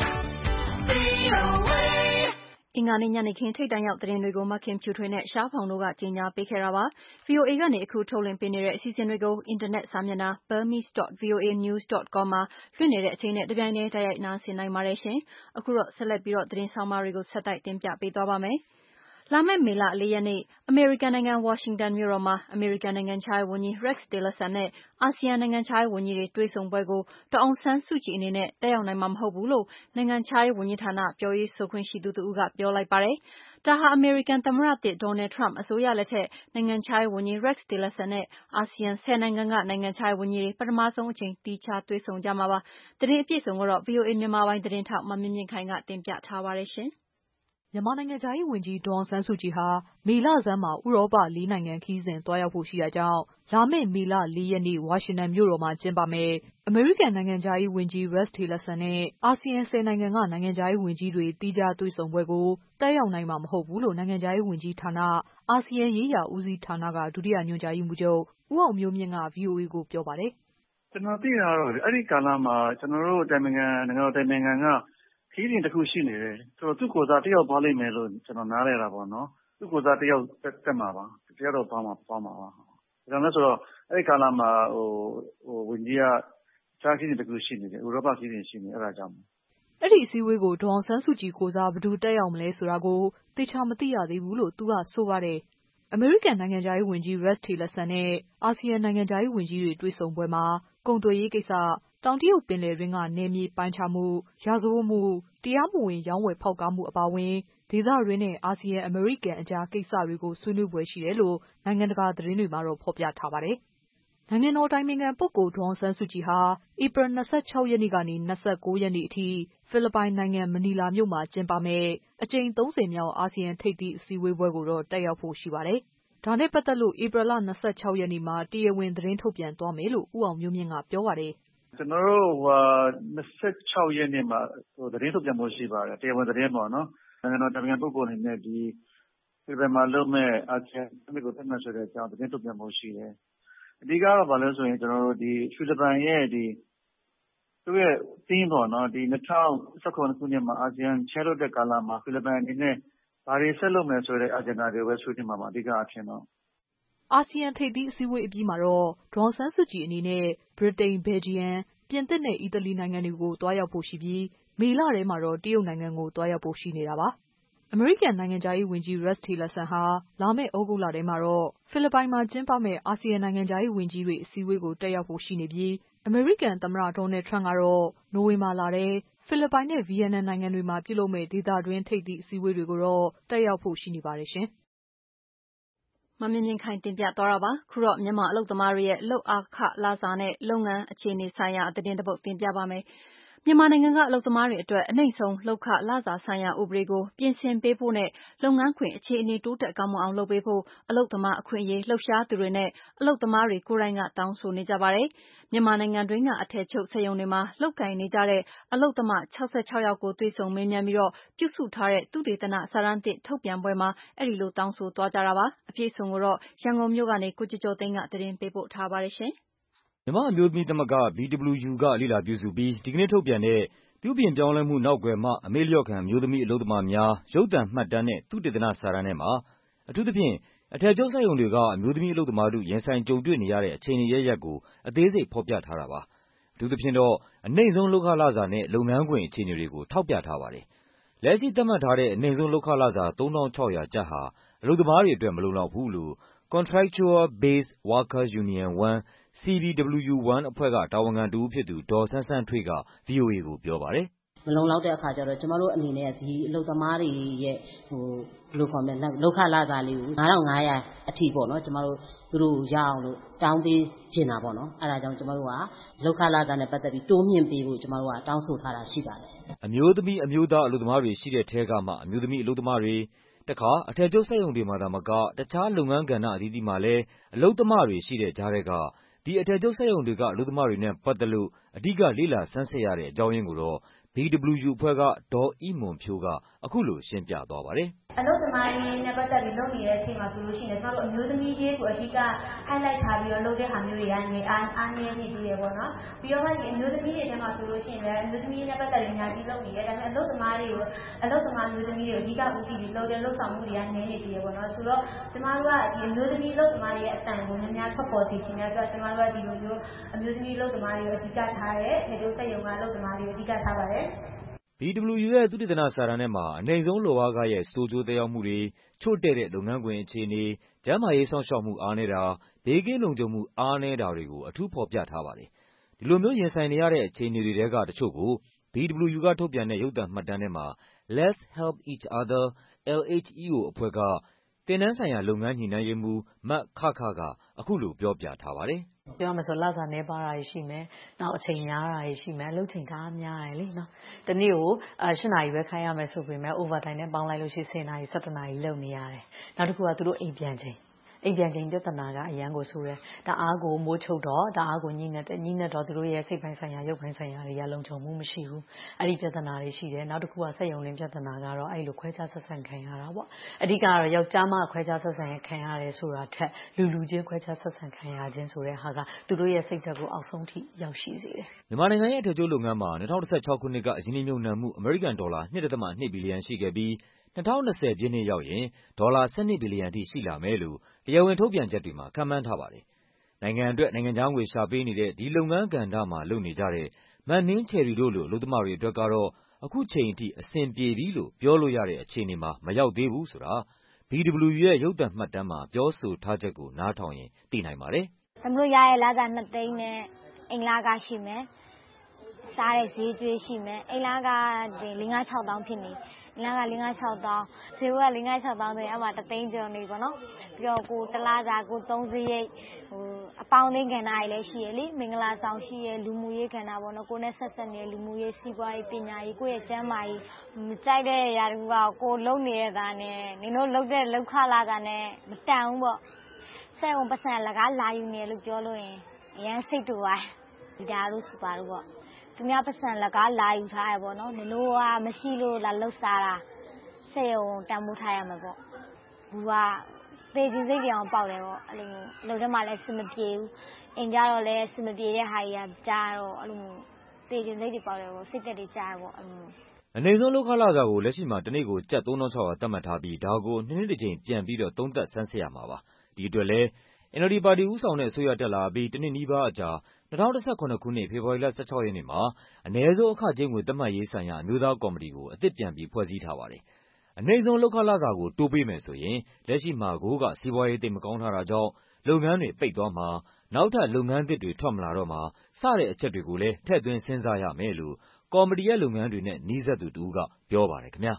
အင်္ဂါနေ့ညနေခင်းထိပ်တန်းရောက်သတင်းတွေကိုမခင်ဖြူထွေးနဲ့ရှားဖောင်တို့ကကြီးညာပေးခဲ့တာပါ။ ဗွီအိုအေကနေအခုထုတ်လွှင့်ပေးနေတဲ့အစီအစဉ်တွေကိုအင်တာနက်စာမျက်နှာ burmese dot voa news dot com မှာလွှင့်နေတဲ့အချိန်နဲ့တပြိုင်တည်းတိုက်ရိုက်နားဆင်နိုင်ပါတယ်ရှင်။အခုတော့ဆက်လက်ပြီးတော့သတင်းဆောင်မတွေကိုဆက်တိုက်တင်ပြပေးသွားပါမယ်။လာမယ့်မေလလေးရက်နေ့အမေရိကန်နိုင်ငံဝါရှင်တန်မြို့တော်မှာအမေရိကန်နိုင်ငံခြားရေးဝန်ကြီး Rex Tillerson နဲ့အာဆီယံနိုင်ငံခြားရေးဝန်ကြီးတွေတွေ့ဆုံပွဲကိုဒေါ်အောင်ဆန်းစုကြည်အနေနဲ့တက်ရောက်နိုင်မှာမဟုတ်ဘူးလို့နိုင်ငံခြားရေးဝန်ကြီးဌာနပြောရေးဆိုခွင့်ရှိသူတဦးကပြောလိုက်ပါတယ်။ဒါဟာအမေရိကန်သမ္မတသစ် Donald Trump အစိုးရလက်ထက်နိုင်ငံခြားရေးဝန်ကြီး Rex Tillerson နဲ့အာဆီယံဆယ်နိုင်ငံကနိုင်ငံခြားရေးဝန်ကြီးတွေပထမဆုံးအကြိမ်သီးခြားတွေ့ဆုံကြမှာပါ။သတင်းအပြည့်အစုံကိုတော့ ဗွီအိုအေမြန်မာပိုင်းသတင်းထောက်မမြင့်မြင့်ခိုင်ကတင်ပြထားပါတယ်ရှင်။မြန်မာနိုင်ငံခြားရေးဝန်ကြီးဒေါ်အောင်ဆန်းစုကြည်ဟာမေလဆန်းမှာဥရောပလေးနိုင်ငံခရီးစဉ်သွားရောက်ဖို့ရှိတာကြောင့်လာမယ့်မေလလေးရက်နေ့ဝါရှင်တန်မြို့တော်မှာကျင်းပမယ့်အမေရိကန်နိုင်ငံခြားရေးဝန်ကြီး Rex Tillerson နဲ့အာဆီယံဆယ်နိုင်ငံကနိုင်ငံခြားရေးဝန်ကြီးတွေသီးခြားတွေ့ဆုံပွဲကိုတက်ရောက်နိုင်မှာမဟုတ်ဘူးလို့နိုင်ငံခြားရေးဝန်ကြီးဌာနအာဆီယံရေးရာဦးစီးဌာနကဒုတိယညွှန်ကြားရေးမှူးချုပ်ဦးအောင်မျိုးမြင့်က ဗွီအိုအေကိုပြောပါတယ်။ကျွန်တော်သိတာတော့အဲ့ဒီကာလမှာကျွန်တော်တို့တိုင်ပင်ခံနိုင်ငံတော်တိုင်ပင်ခံကခီးရင်တစ်ခုရှိနေတယ်ဆိုတော့သူ့ကိုယ်စားတယောက်သွားလိမ့်မယ်လို့ကျွန်တော်နားလည်တာပေါ့နော်သူ့ကိုယ်စားတယောက်တက်မှာပါတယောက်တော့သွားမှာသွားမှာပါဒါကြောင့်လဲဆိုတော့အဲ့ဒီကာလမှာဟိုဟိုဝန်ကြီးကချားခီးရင်တစ်ခုရှိနေတယ်ဥရောပခီးရင်ရှိနေအဲ့ဒါကြောင့်အဲ့ဒီအစည်းအဝေးကိုဒေါ်အောင်ဆန်းစုကြည်ကိုစားဘယ်သူတက်ရောက်မလဲဆိုတာကိုသေချာမသိရသေးဘူးလို့သူကဆိုပါတယ်အမေရိကန်နိုင်ငံခြားရေးဝန်ကြီး Rex Tillerson နဲ့အာဆီယံနိုင်ငံခြားရေးဝန်ကြီးတွေတွေ့ဆုံပွဲမှာကုန်သွယ်ရေးကိစ္စတောင်တရုတ်ပင်လယ်တွင်းကနယ်မြေပိုင်းခြားမှုရာဇဝတ်မှုတရားမဝင်ရောင်းဝယ်ဖောက်ကားမှုအပါအဝင်ဒေသတွင်းနဲ့အာဆီယံအမေရိကန်အကြားကိစ္စတွေကိုဆွေးနွေးပွဲရှိတယ်လို့နိုင်ငံတကာသတင်းတွေမှာတော့ဖော်ပြထားပါတယ်။နိုင်ငံတော်တိုင်ပင်ခံပုဂ္ဂိုလ်ဒေါ်အောင်ဆန်းစုကြည်ဟာဧပြီလ၂၆ရက်နေ့ကနေ၂၉ရက်နေ့အထိဖိလစ်ပိုင်နိုင်ငံမနီလာမြို့မှာကျင်းပမယ့်အကြိမ်သုံးဆယ်မြောက်အာဆီယံထိပ်သီးအစည်းအဝေးပွဲကိုတော့တက်ရောက်ဖို့ရှိပါတယ်။ဒါနဲ့ပတ်သက်လို့ဧပြီလ၂၆ရက်နေ့မှာတရားဝင်သတင်းထုတ်ပြန်သွားမယ်လို့ဦးအောင်မျိုးမြင့်ကပြောပါတယ်။ကျွန်တော်တို့ဟို၂၆ရက်နေ့မှာဟိုသတင်းထုတ်ပြန်ဖို့ရှိပါတယ်တရားဝင်သတင်းပေါ့နော်နိုင်ငံတော်တိုင်ပင်ခံပုဂ္ဂိုလ်အနေနဲ့ဒီဖိလစ်ပိုင်မှာလုပ်မဲ့အာဆီယံအမြစ်ကိုတက်မှတ်ဆိုတဲ့အကြောင်းသတင်းထုတ်ပြန်ဖို့ရှိတယ်အဓိကတော့ဗာလဲဆိုရင်ကျွန်တော်တို့ဒီဖိလစ်ပိုင်ရဲ့ဒီသူရဲ့ theme ပေါ့နော်ဒီ၂၀၁၇ခုနှစ်မှာအာဆီယံချဲလွတ်တဲ့ကာလမှာဖိလစ်ပိုင်အနေနဲ့ဘာတွေဆက်လုပ်မယ်ဆိုတဲ့ agenda တွေပဲဆွေးနွေးမှာပါအဓိကအဖြစ်တော့အာဆီယံထိပ်သီးအစည်းအဝေးအပြီးမှာတော့ဒေါ်အောင်ဆန်းစုကြည်အနေနဲ့ဗြိတိန်၊ဘယ်လ်ဂျီယံ၊ပြင်သစ်နဲ့အီတလီနိုင်ငံတွေကိုသွားရောက်ဖို့ရှိပြီးမေလထဲမှာတော့တရုတ်နိုင်ငံကိုသွားရောက်ဖို့ရှိနေတာပါ။အမေရိကန်နိုင်ငံခြားရေးဝန်ကြီး Rex Tillerson ဟာလာမယ့်သြဂုတ်လထဲမှာတော့ဖိလစ်ပိုင်မှာကျင်းပမယ့်အာဆီယံနိုင်ငံခြားရေးဝန်ကြီးတွေအစည်းအဝေးကိုတက်ရောက်ဖို့ရှိနေပြီးအမေရိကန်သမ္မတဒေါ်နယ်ထရန့်ကတော့နိုဝင်ဘာလထဲဖိလစ်ပိုင်နဲ့ဗီယက်နမ်နိုင်ငံတွေမှာပြုလုပ်မယ့်ဒေသတွင်းထိပ်သီးအစည်းအဝေးတွေကိုတော့တက်ရောက်ဖို့ရှိနေပါတယ်ရှင်။မမြင့်မြင့်ခိုင်တင်ပြသွားတာပါ။ခုတော့မြန်မာအလုပ်သမားတွေရဲ့လုပ်အားခလစာနဲ့လုပ်ငန်းအခြေအနေဆိုင်ရာသတင်းတစ်ပုဒ်တင်ပြပါမယ်။မြန်မာနိုင်ငံကအလုပ်သမားတွေအတွက်အနိမ့်ဆုံးလုပ်ခလစာဆိုင်ရာဥပဒေကိုပြင်ဆင်ပေးဖို့နဲ့လုပ်ငန်းခွင်အခြေအနေတိုးတက်ကောင်းမွန်အောင်လုပ်ပေးဖို့အလုပ်သမားအခွင့်အရေးလှုပ်ရှားသူတွေနဲ့အလုပ်သမားတွေကိုယ်တိုင်ကတောင်းဆိုနေကြပါတယ်။မြန်မာနိုင်ငံတွင်းကအထည်ချုပ်စက်ရုံတွေမှာလုပ်ကိုင်နေကြတဲ့အလုပ်သမား၆၆ယောက်ကိုတွေ့ဆုံမေးမြန်းပြီးတော့ပြုစုထားတဲ့သုတေသနစာတမ်းသစ်ထုတ်ပြန်ပွဲမှာအဲဒီလိုတောင်းဆိုသွားကြတာပါ။အပြည့်အစုံကိုတော့ရန်ကုန်မြို့ကနေကိုကျော်ကျော်သိန်းကသတင်းပေးပို့ထားပါတယ်ရှင်။မြန်မာ့အမျိုးသမီးသမဂ္ဂ B W U ကလေ့လာပြုစုပြီးဒီကနေ့ထုတ်ပြန်တဲ့ပြုပြင်ပြောင်းလဲမှုနောက်ကွယ်မှအမေ့လျော့ခံအမျိုးသမီးအလုပ်သမားများရုပ်သံမှတ်တမ်းနဲ့သုတေသနစာတမ်းထဲမှာအထူးသဖြင့်အထည်ချုပ်စက်ရုံတွေကအမျိုးသမီးအလုပ်သမားတို့ရင်ဆိုင်ကြုံတွေ့နေရတဲ့အခြေအနေရပ်ရပ်ကိုအသေးစိတ်ဖော်ပြထားတာပါ။အထူးသဖြင့်တော့အနိမ့်ဆုံးလုပ်ခလစာနဲ့လုပ်ငန်းခွင်အခြေအနေတွေကိုထောက်ပြထားပါတယ်။လက်ရှိသတ်မှတ်ထားတဲ့အနိမ့်ဆုံးလုပ်ခလစာသုံးထောင့်ခြောက်ရာကျပ်ဟာအလုပ်သမားတွေအတွက်မလုံလောက်ဘူးလို့ Contractual Based Workers Union တစ် C B W U တစ် အဖွဲ့ကတာဝန်ခံတဦးဖြစ်သူဒေါ်စန်းစန်းထွေးက ဗွီအိုအေကိုပြောပါတယ်မလုံလောက်တဲ့အခါကျတော့ကျမတို့အနေနဲ့ဒီအလုပ်သမားတွေရဲ့ဟိုဘယ်လိုခေါ်မလဲလောက်ခလာစာလေးကိုငါးထောင်ငါးရာအထိပေါ့နော်ကျမတို့သူတို့ရအောင်လို့တောင်းပေးချင်တာပေါ့နော်အဲဒါကြောင့်ကျမတို့ကလောက်ခလာစာနဲ့ပတ်သက်ပြီးတိုးမြင့်ပေးဖို့ကျမတို့ကတောင်းဆိုထားတာရှိပါတယ်အမျိုးသမီးအမျိုးသားအလုပ်သမားတွေရှိတဲ့ထဲကမှအမျိုးသမီးအလုပ်သမားတွေတခါအထည်ချုပ်စက်ရုံတွေမှာသာမကတခြားလုပ်ငန်းကဏ္ဍအသီးသီးမှာလည်းအလုပ်သမားတွေရှိတဲ့ကြားထဲကဒီအထည်ချုပ်စက်ရုံတွေကအလုပ်သမားတွေနဲ့ပတ်သက်လို့အဓိကလေ့လာဆန်းစစ်ရတဲ့အကြောင်းရင်းကိုတော့ B W U အဖွဲ့ကဒေါ်အိမွန်ဖြိုးကအခုလိုရှင်းပြသွားပါတယ်အလုပ်သမားရေးနဲ့ပတ်သက်ပြီးလုပ်နေတဲ့အချိန်မှာဆိုလို့ရှိရင်ကျွန်တော်တို့အမျိုးသမီးကြီးကိုအဓိက highlight ထားပြီးတော့လုပ်တဲ့ဟာမျိုးတွေကနေအားအားနည်းနေသေးတယ်ပေါ့နော်ပြီးတော့ဒီအမျိုးသမီးတွေထဲမှာဆိုလို့ရှိရင်လည်းအမျိုးသမီးနဲ့ပတ်သက်ပြီးညာပြီးလုပ်နေတယ်ဒါပေမဲ့အလုပ်သမားတွေကိုအလုပ်သမားမျိုးသမီးတွေကိုအဓိကဦးတည်ပြီးလုပ်တဲ့လုပ်ဆောင်မှုတွေကနည်းနေသေးတယ်ပေါ့နော်ဆိုတော့ကျွန်တော်တို့ကဒီအမျိုးသမီးလုပ်သမားတွေရဲ့အတန်ကိုများများထွက်ပေါ်စေချင်တဲ့အတွက်ကျွန်တော်တို့ကဒီလိုမျိုးအမျိုးသမီးလုပ်သမားတွေကိုအဓိကထားတဲ့ဒီလိုစက်ရုံကလုပ်သမားတွေကိုအဓိကထားပါတယ် B W U ရဲ့သုတေသနစာတမ်းထဲမှာအနိမ့်ဆုံးလုပ်အားခရဲ့ဆိုးကျိုးသက်ရောက်မှုတွေချို့တဲ့တဲ့လုပ်ငန်းခွင်အခြေအနေကျန်းမာရေးစောင့်ရှောက်မှုအားနည်းတာဘေးကင်းလုံခြုံမှုအားနည်းတာတွေကိုအထူးဖော်ပြထားပါတယ်။ဒီလိုမျိုးရင်ဆိုင်နေရတဲ့အခြေအနေတွေထဲကတချို့ကို B W U ကထုတ်ပြန်တဲ့ရုပ်သံမှတ်တမ်းထဲမှာ Let's Help Each Other L H E O အဖွဲ့ကသင်တန်းဆိုင်ရာလုပ်ငန်းညှိနှိုင်းရေးမှူးမခခကအခုလိုပြောပြထားပါတယ်ပြောမယ်ဆိုလစာနေပါတာရှိမယ်နောက်အချိန်များတာရှိမယ်အလုပ်ချိန်ကားများတယ်လေနော်တနေ့ကို၈နာရီပဲခိုင်းရမယ်ဆိုပေမဲ့ overtime နဲ့ပေါင်းလိုက်လို့ရှိရင်၁၀နာရီ၁၇နာရီလုပ်နေရတယ်နောက်တစ်ခုကသူတို့အိမ်ပြန်ချိန်အိမ်ပြန်ချိန်ပြဿနာကအရန်ကိုဆိုးတယ်တအားကိုမိုးချုပ်တော့တအားကိုညှိနေတယ်ညှိနေတော့သူတို့ရဲ့စိတ်ပိုင်းဆိုင်ရာရုပ်ပိုင်းဆိုင်ရာတွေကလုံခြုံမှုမရှိဘူးအဲ့ဒီပြဿနာတွေရှိတယ်နောက်တစ်ခုကစက်ရုံလင်းပြဿနာကတော့အဲ့လိုခွဲခြားဆက်ဆံခံရတာပေါ့အဓိကတော့ယောက်ျားမခွဲခြားဆက်ဆံခံရတယ်ဆိုတာထက်လူလူချင်းခွဲခြားဆက်ဆံခံရခြင်းဆိုတဲ့ဟာကသူတို့ရဲ့စိတ်ဓာတ်ကိုအောက်ဆုံးထိရောက်ရှိစေတယ်မြန်မာနိုင်ငံရဲ့အထည်ချုပ်လုပ်ငန်းမှာ၂၀၁၆ခုနှစ်ကအရင်းနှီးမြှုပ်နှံမှုအမေရိကန်ဒေါ်လာ၂ ဒသမ၂ဘီလီယံရှိခဲ့ပြီး၂၀၂၀ပြည့်နှစ်ရောက်ရင်ဒေါ်လာ၁၂ဘီလီယံအထိရှိလာမယ်လို့တရားဝင်ထုတ်ပြန်ချက်တွေမှာခန့်မှန်းထားပါတယ်။နိုင်ငံအတွက်နိုင်ငံခြားငွေရှာပေးနေတဲ့ဒီလုပ်ငန်းကဏ္ဍမှာလုပ်နေကြတဲ့မန်နင်းချယ်ရီတို့လိုအလုပ်သမားတွေအတွက်ကတော့အခုချိန်အထိအဆင်ပြေပြီလို့ပြောလို့ရတဲ့အခြေအနေမှာမရောက်သေးဘူးဆိုတာ B W U ရဲ့ရုပ်သံမှတ်တမ်းမှာပြောဆိုထားချက်ကိုနားထောင်ရင်သိနိုင်ပါတယ်။ကျွန်တော်ရရဲ့လစာနှစ်သိန်းနဲ့အင်္ဂလာကရှိမယ်။စားတဲ့ဈေးကျွေးရှိမယ်။အင်္ဂလာကလေးငါးခြောက်သောင်းဖြစ်နေ။အင်္ဂလာကလေးငါးခြောက်သောင်းဈေးကလေးငါးခြောက်သောင်းဆိုရင်အမှတသိန်းကျော်နေပေါ့နော်။ပြီးတော့ကိုတလားစာကိုသုံးစရိတ်ဟိုအပေါင်းအသင်းကဏ္ဍတွေလည်းရှိရလေမင်္ဂလာဆောင်ရှိရလူမှုရေးကဏ္ဍပေါ့နော်ကိုနဲ့ဆက်ဆက်နေလူမှုရေးစီးပွားရေးပညာရေးကိုယ့်ရဲ့ကျန်းမာရေးမကြိုက်တဲ့ຢာတူကကိုလုံနေရတာနဲ့နင်တို့လုံတဲ့လောက်ခလာတာနဲ့မတန်ဘူးပေါ့စက်ုံပတ်စံလကားလာယူနေလို့ပြောလို့ရင်အရန်စိတ်တူပါဒီဒါလို့စပါလို့ပေါ့သူများပတ်စံလကားလာယူထားရပေါ့နော်နင်တို့ကမရှိလို့လာလှုပ်စားတာစက်ုံတန်မိုးထားရမှာပေါ့ဘူးကသေခြင်းစိတ်ပြောင်ပေါက်တယ်ပေါ့အဲ့လိုလုံထဲမှာလည်းစမပြေဘူးအင်ကြတော့လည်းစမပြေတဲ့ဟာကြီးကကြားတော့အဲ့လိုသေခြင်းစိတ်တွေပေါက်တယ်ပေါ့စိတ်သက်တွေကြားပေါ့အဲ့လိုအနေဆုံးလောက်ခလာစာကိုလက်ရှိမှာတနေ့ကိုကျပ်သုံးသောင်းခြောက်ရာသတ်မှတ်ထားပြီးဒါကိုနှစ်နှစ်တစ်ကြိမ်ပြန်ပြီးတော့သုံးသပ်ဆန်းစစ်ရမှာပါဒီအတွက်လည်း N L D ပါတီဦးဆောင်တဲ့အစိုးရတက်လာပြီးတနှစ်နီးပါးအကြာ၂၀၁၇ခုနှစ်ဖေဖော်ဝါရီလ၁၆ရက်နေ့မှာအနည်းဆုံးအခကြေးငွေသတ်မှတ်ရေးဆိုင်ရာအမျိုးသားကော်မတီကိုအသစ်ပြန်ပြီးဖွဲ့စည်းထားပါတယ်အနည်းဆုံးလောက်ခလာစာကိုတိုးပေးမယ်ဆိုရင်လက်ရှိမှာကိုကစီးပွားရေးသိမကောင်းထားတာကြောင့်လုပ်ငန်းတွေပိတ်သွားမှာနောက်ထပ်လုပ်ငန်းသစ်တွေထွက်မလာတော့မှာစတဲ့အချက်တွေကိုလည်းထည့်သွင်းစဉ်းစားရမယ်လို့ကော်မတီရဲ့လုပ်ငန်းတွေနဲ့နှီးစပ်သူတူကပြောပါတယ်ခင်ဗျာ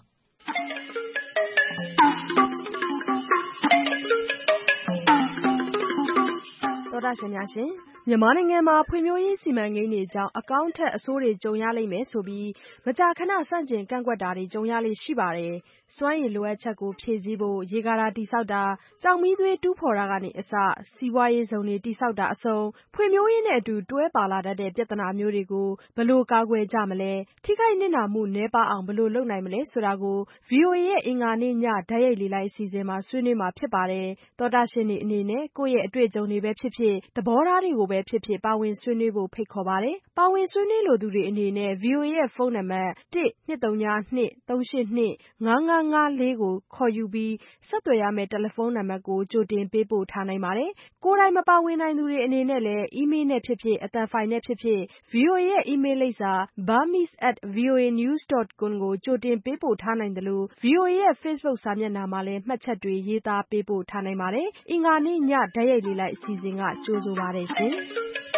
တော်တာရှင်များရှင်မြန်မာနိုင်ငံမှာဖွံ့ဖြိုးရေးစီမံကိန်းတွေကြောင့်အကောင့်ထက်အဆိုးတွေကြုံရလိမ့်မယ်ဆိုပြီးမကြာခဏဆန့်ကျင်ကန့်ကွက်တာတွေကြုံရလေရှိပါတယ်။စွမ်းရည်လိုအပ်ချက်ကိုဖြည့်ဆည်းဖို့ရေကာတာတိဆောက်တာကြောင်မီးသွေးတူးဖော်တာကနေအစစီးပွားရေးဇုံတွေတိဆောက်တာအစုံဖွံ့ဖြိုးရေးနဲ့အတူတွဲပါလာတတ်တဲ့ပြဿနာမျိုးတွေကိုဘယ်လိုကာကွယ်ကြမလဲထိခိုက်နစ်နာမှုနည်းပါးအောင်ဘယ်လိုလုပ်နိုင်မလဲဆိုတာကို V O A ရဲ့အင်္ဂါနေ့ညဓာတ်ရိုက်လေလိုက်အစီအစဉ်မှာဆွေးနွေးမှာဖြစ်ပါတယ်။သောတာရှင်တွေအနေနဲ့ကိုယ့်ရဲ့အတွေ့အကြုံတွေပဲဖြစ်ဖြစ်သဘောထားတွေကိုပဲဖြစ်ဖြစ်ပါဝင်ဆွေးနွေးဖို့ဖိတ်ခေါ်ပါတယ်။ပါဝင်ဆွေးနွေးလိုသူတွေအနေနဲ့ V O A ရဲ့ဖုန်းနံပါတ်တစ် နှစ် သုံး ည နှစ် သုံး ရှစ် နှစ် ငါး ငါး ငါး လေးကိုခေါ်ယူပြီးဆက်သွယ်ရမယ့်တယ်လီဖုန်းနံပါတ်ကိုကြိုတင်ပေးပို့ထားနိုင်ပါတယ်။ကိုယ်တိုင်မပါဝင်နိုင်သူတွေအနေနဲ့လည်းအီးမေးလ်နဲ့ဖြစ်ဖြစ်အသံဖိုင်နဲ့ဖြစ်ဖြစ် V O A ရဲ့အီးမေးလ်လိပ်စာ burmese at voanews dot com ကိုကြိုတင်ပေးပို့ထားနိုင်သလို V O A ရဲ့ Facebook စာမျက်နှာမှာလည်းမှတ်ချက်တွေရေးသားပေးပို့ထားနိုင်ပါတယ်။အင်္ဂါနေ့ညဓာတ်ရိုက်လေလိုက်အစီအစဉ်ကကြိုဆိုပါတယ်ရှင်။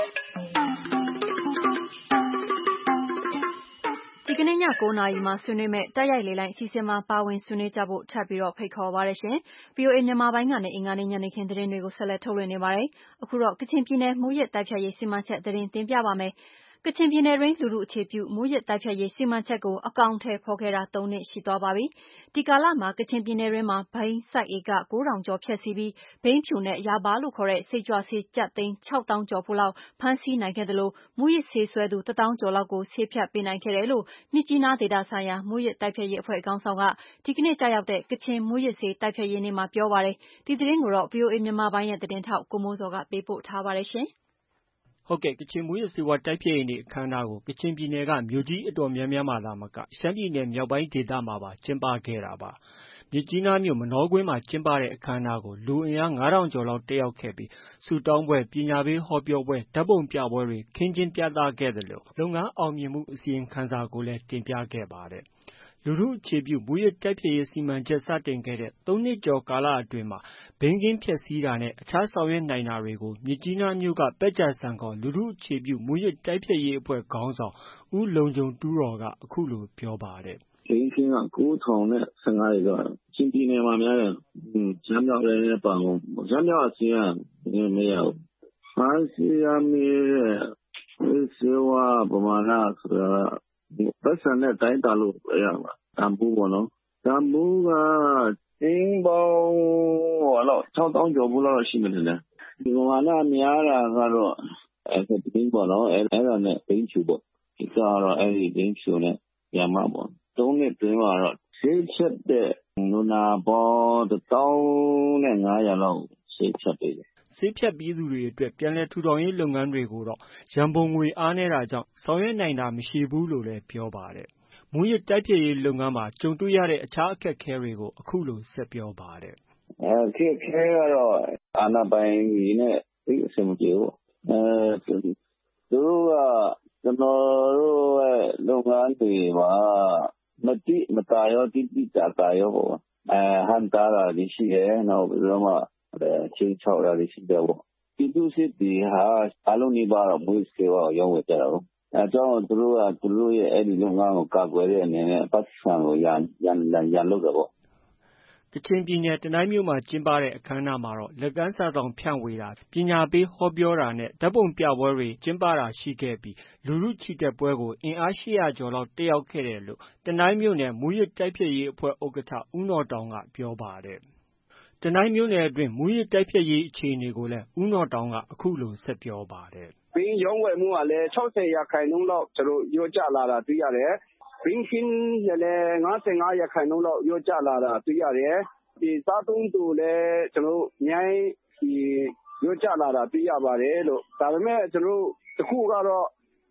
ဒီကနေ့ည၉နာရီမှာဆွေးနွေးမဲ့တိုက်ရိုက်လေလိုက်အစီအစဉ်မှာပါဝင်ဆွေးနွေးကြဖို့ထပ်ပြီးတော့ဖိတ်ခေါ်ပါရရှင်။ V O A မြန်မာပိုင်းကနေအင်္ဂါနေ့ညနေခင်းသတင်းတွေကိုဆက်လက်ထုတ်လွှင့်နေပါတယ်။အခုတော့ကချင်ပြည်နယ်မိုးရက်တိုက်ဖြတ်ရေးစီမံချက်သတင်းတင်ပြပါမယ်။ကချင်ပြည်နယ်တွင်းလူထုအခြေပြုမိုးရက်တိုက်ဖြတ်ရေးစီမံချက်ကိုအကောင်အထည်ဖော်ခဲ့တာသုံးနှစ်ရှိသွားပါပြီ။ဒီကာလမှာကချင်ပြည်နယ်တွင်းမှာဘိန်းစိုက်ဧကကိုးထောင်ကျော်ဖျက်ဆီးပြီးဘိန်းဖြူနဲ့ရာဘာလို့ခေါ်တဲ့စိတ်ကြွဆေးကျပ်သိန်းခြောက်သောင်းကျော်ဖို့လောက်ဖမ်းဆီးနိုင်ခဲ့သလိုမူးယစ်ဆေးဆွဲသူတစ်သောင်းကျော်လောက်ကိုဆေးဖြတ်ပေးနိုင်ခဲ့တယ်လို့မြစ်ကြီးနားဒေသဆိုင်ရာမူးယစ်တိုက်ဖျက်ရေးအဖွဲ့ခေါင်းဆောင်ကဒီကနေ့ကြာရောက်တဲ့ကချင်မူးယစ်ဆေးတိုက်ဖျက်ရေးနေ့မှာပြောပါတယ်။ဒီသတင်းကိုတော့ V O A မြန်မာပိုင်းရဲ့သတင်းထောက်ကိုမိုးစောကပေးပို့ထားပါတယ်ရှင်။ဟုတ်ကဲ့ကချင်မူးယစ်ဆေးဝါးတိုက်ဖျက်ရေးနေ့အခမ်းအနားကိုကချင်ပြည်နယ်ကမြို့ကြီးအတော်များများမှာသာမကရှမ်းပြည်နယ်မြောက်ပိုင်းဒေသမှာပါကျင်းပခဲ့တာပါမြစ်ကြီးနားမြို့မနောကွင်းမှာကျင်းပတဲ့အခမ်းအနားကိုလူအင်အားငါးထောင်ကျော်လောက်တက်ရောက်ခဲ့ပြီးဆုတောင်းပွဲပညာပေးဟောပြောပွဲဓာတ်ပုံပြပွဲတွေခင်းကျင်းပြသခဲ့တယ်လို့လုပ်ငန်းအောင်မြင်မှုအစီရင်ခံစာကိုလည်းတင်ပြခဲ့ပါတယ်လူထုအခြေပြုမူရစ်တိုက်ဖျက်ရေးစီမံချက်စတင်ခဲ့တဲ့သုံးနှစ်ကျော်ကာလအတွင်းမှာဘိန်းကင်းဖျက်ဆီးတာနဲ့အခြားဆောင်ရွက်နိုင်တာတွေကိုမြစ်ကြီးနားမြို့ကပက်ကြဆန်ခေါ်လူထုအခြေပြုမူရစ်တိုက်ဖျက်ရေးအဖွဲ့ခေါင်းဆောင်ဦးလုံခြုံတူးတော်ကအခုလိုပြောပါတယ်ဘိန်းကင်းကကိုးထောင်နဲ့ဆယ်ငါးရေတော့ချင်းပြည်နယ်မှာများတယ်။ရမ်းမြောက်လည်းလည်းပါအောင်ရမ်းမြောက်အစီအရင်မရဘူး။ဖမ်းဆီးရမည်တဲ့ဆေးဝါးပမာဏဆိုတာပတ်စံနဲ့တိုင်းတာလို့ရမှာတန်ဖိုးပေါ့နော်တန်ဖိုးကတင်းပေါင်းဟောတော့ခြောက်သောင်းကျော်ဘူးလောက်ရှိမှတယ်လေဒီပမာဏများတာကတော့အဲတင်းပေါ့နော်အဲအဲ့ဒါနဲ့ဘိန်းဖြူပေါ့ဒီကတော့အဲ့ဒီဘိန်းဖြူနဲ့ရမှာပေါ့သုံးနှစ်တွင်းမှာတော့ဆေးချက်တဲ့နူနာပေါတစ်သောင်းနဲ့ငါးရာလောက်ဆေးချက်ပေးတယ်ဆေးဖြတ်ပြီးသူတွေအတွက်ပြန်လည်ထူထောင်ရေးလုပ်ငန်းတွေကိုတော့ရန်ပုံငွေအားနည်းတာကြောင့်ဆောင်ရွက်နိုင်တာမရှိဘူးလို့လည်းပြောပါတယ်။မူရစ်တိုက်ဖျက်ရေးလုပ်ငန်းမှာကြုံတွေ့ရတဲ့အခြားအခက်အခဲတွေကိုအခုလိုဆက်ပြောပါတယ်။အခက်အခဲကတော့အာဏာပိုင်ကြီးနဲ့သိအဆင်မပြေဘူး။အဲသူတို့ကကျွန်တော်တို့ရဲ့လုပ်ငန်းတွေမှာမတိမတာရောတိတိတာတာရောပေါ့အဲဟန်တာတာရှိတယ်နောက်ပြီးတော့မှချင်းချောက်တာရှိတယ်ပေါ့ဒီသူစစ်တီဟာအလုံးနေပါတော့မွေးစေဝါရောင်းဝယ်ကြတာပေါ့အဲကြောင့်သူတို့ကသူတို့ရဲ့အဲ့ဒီလုပ်ငန်းကိုကာကွယ်တဲ့အနေနဲ့ပတ်စံကိုရန်ရန်ရန်လုပ်တယ်ပေါ့ကချင်ပြည်နယ်တနိုင်းမြို့မှာကျင်းပတဲ့အခမ်းအနားမှာတော့လက်ကမ်းစာဆောင်ဖြန့်ဝေတာပညာပေးဟောပြောတာနဲ့ဓာတ်ပုံပြပွဲတွေကျင်းပတာရှိခဲ့ပြီးလူထုချီတက်ပွဲကိုအင်အား၈ရာကျော်လောက်တက်ရောက်ခဲ့တယ်လို့တနိုင်းမြို့နယ်မူရစ်တိုက်ဖျက်ရေးအဖွဲ့ဥက္ကဋ္ဌဦးနော်တောင်ကပြောပါတယ်တနိုင်းမြို့နယ်အတွင်းမူရစ်တိုက်ဖျက်ရေးအခြေအနေကိုလည်းဦးနော်တောင်ကအခုလိုဆက်ပြောပါတယ်ဘိန်းရောင်းဝယ်မှုကလည်း၆၀ရာခိုင်နှုန်းလောက်ကျွန်တော်ရောကျလာတာတွေ့ရတယ်ဘိန်းခင်းနဲ့လည်း၅၅ရာခိုင်နှုန်းလောက်ရောကျလာတာတွေ့ရတယ်ဒီစားသုံးသူလည်းကျွန်တော်အများကြီးရောကျလာတာတွေ့ရပါတယ်လို့ဒါပေမဲ့ကျွန်တော်တခုကတော့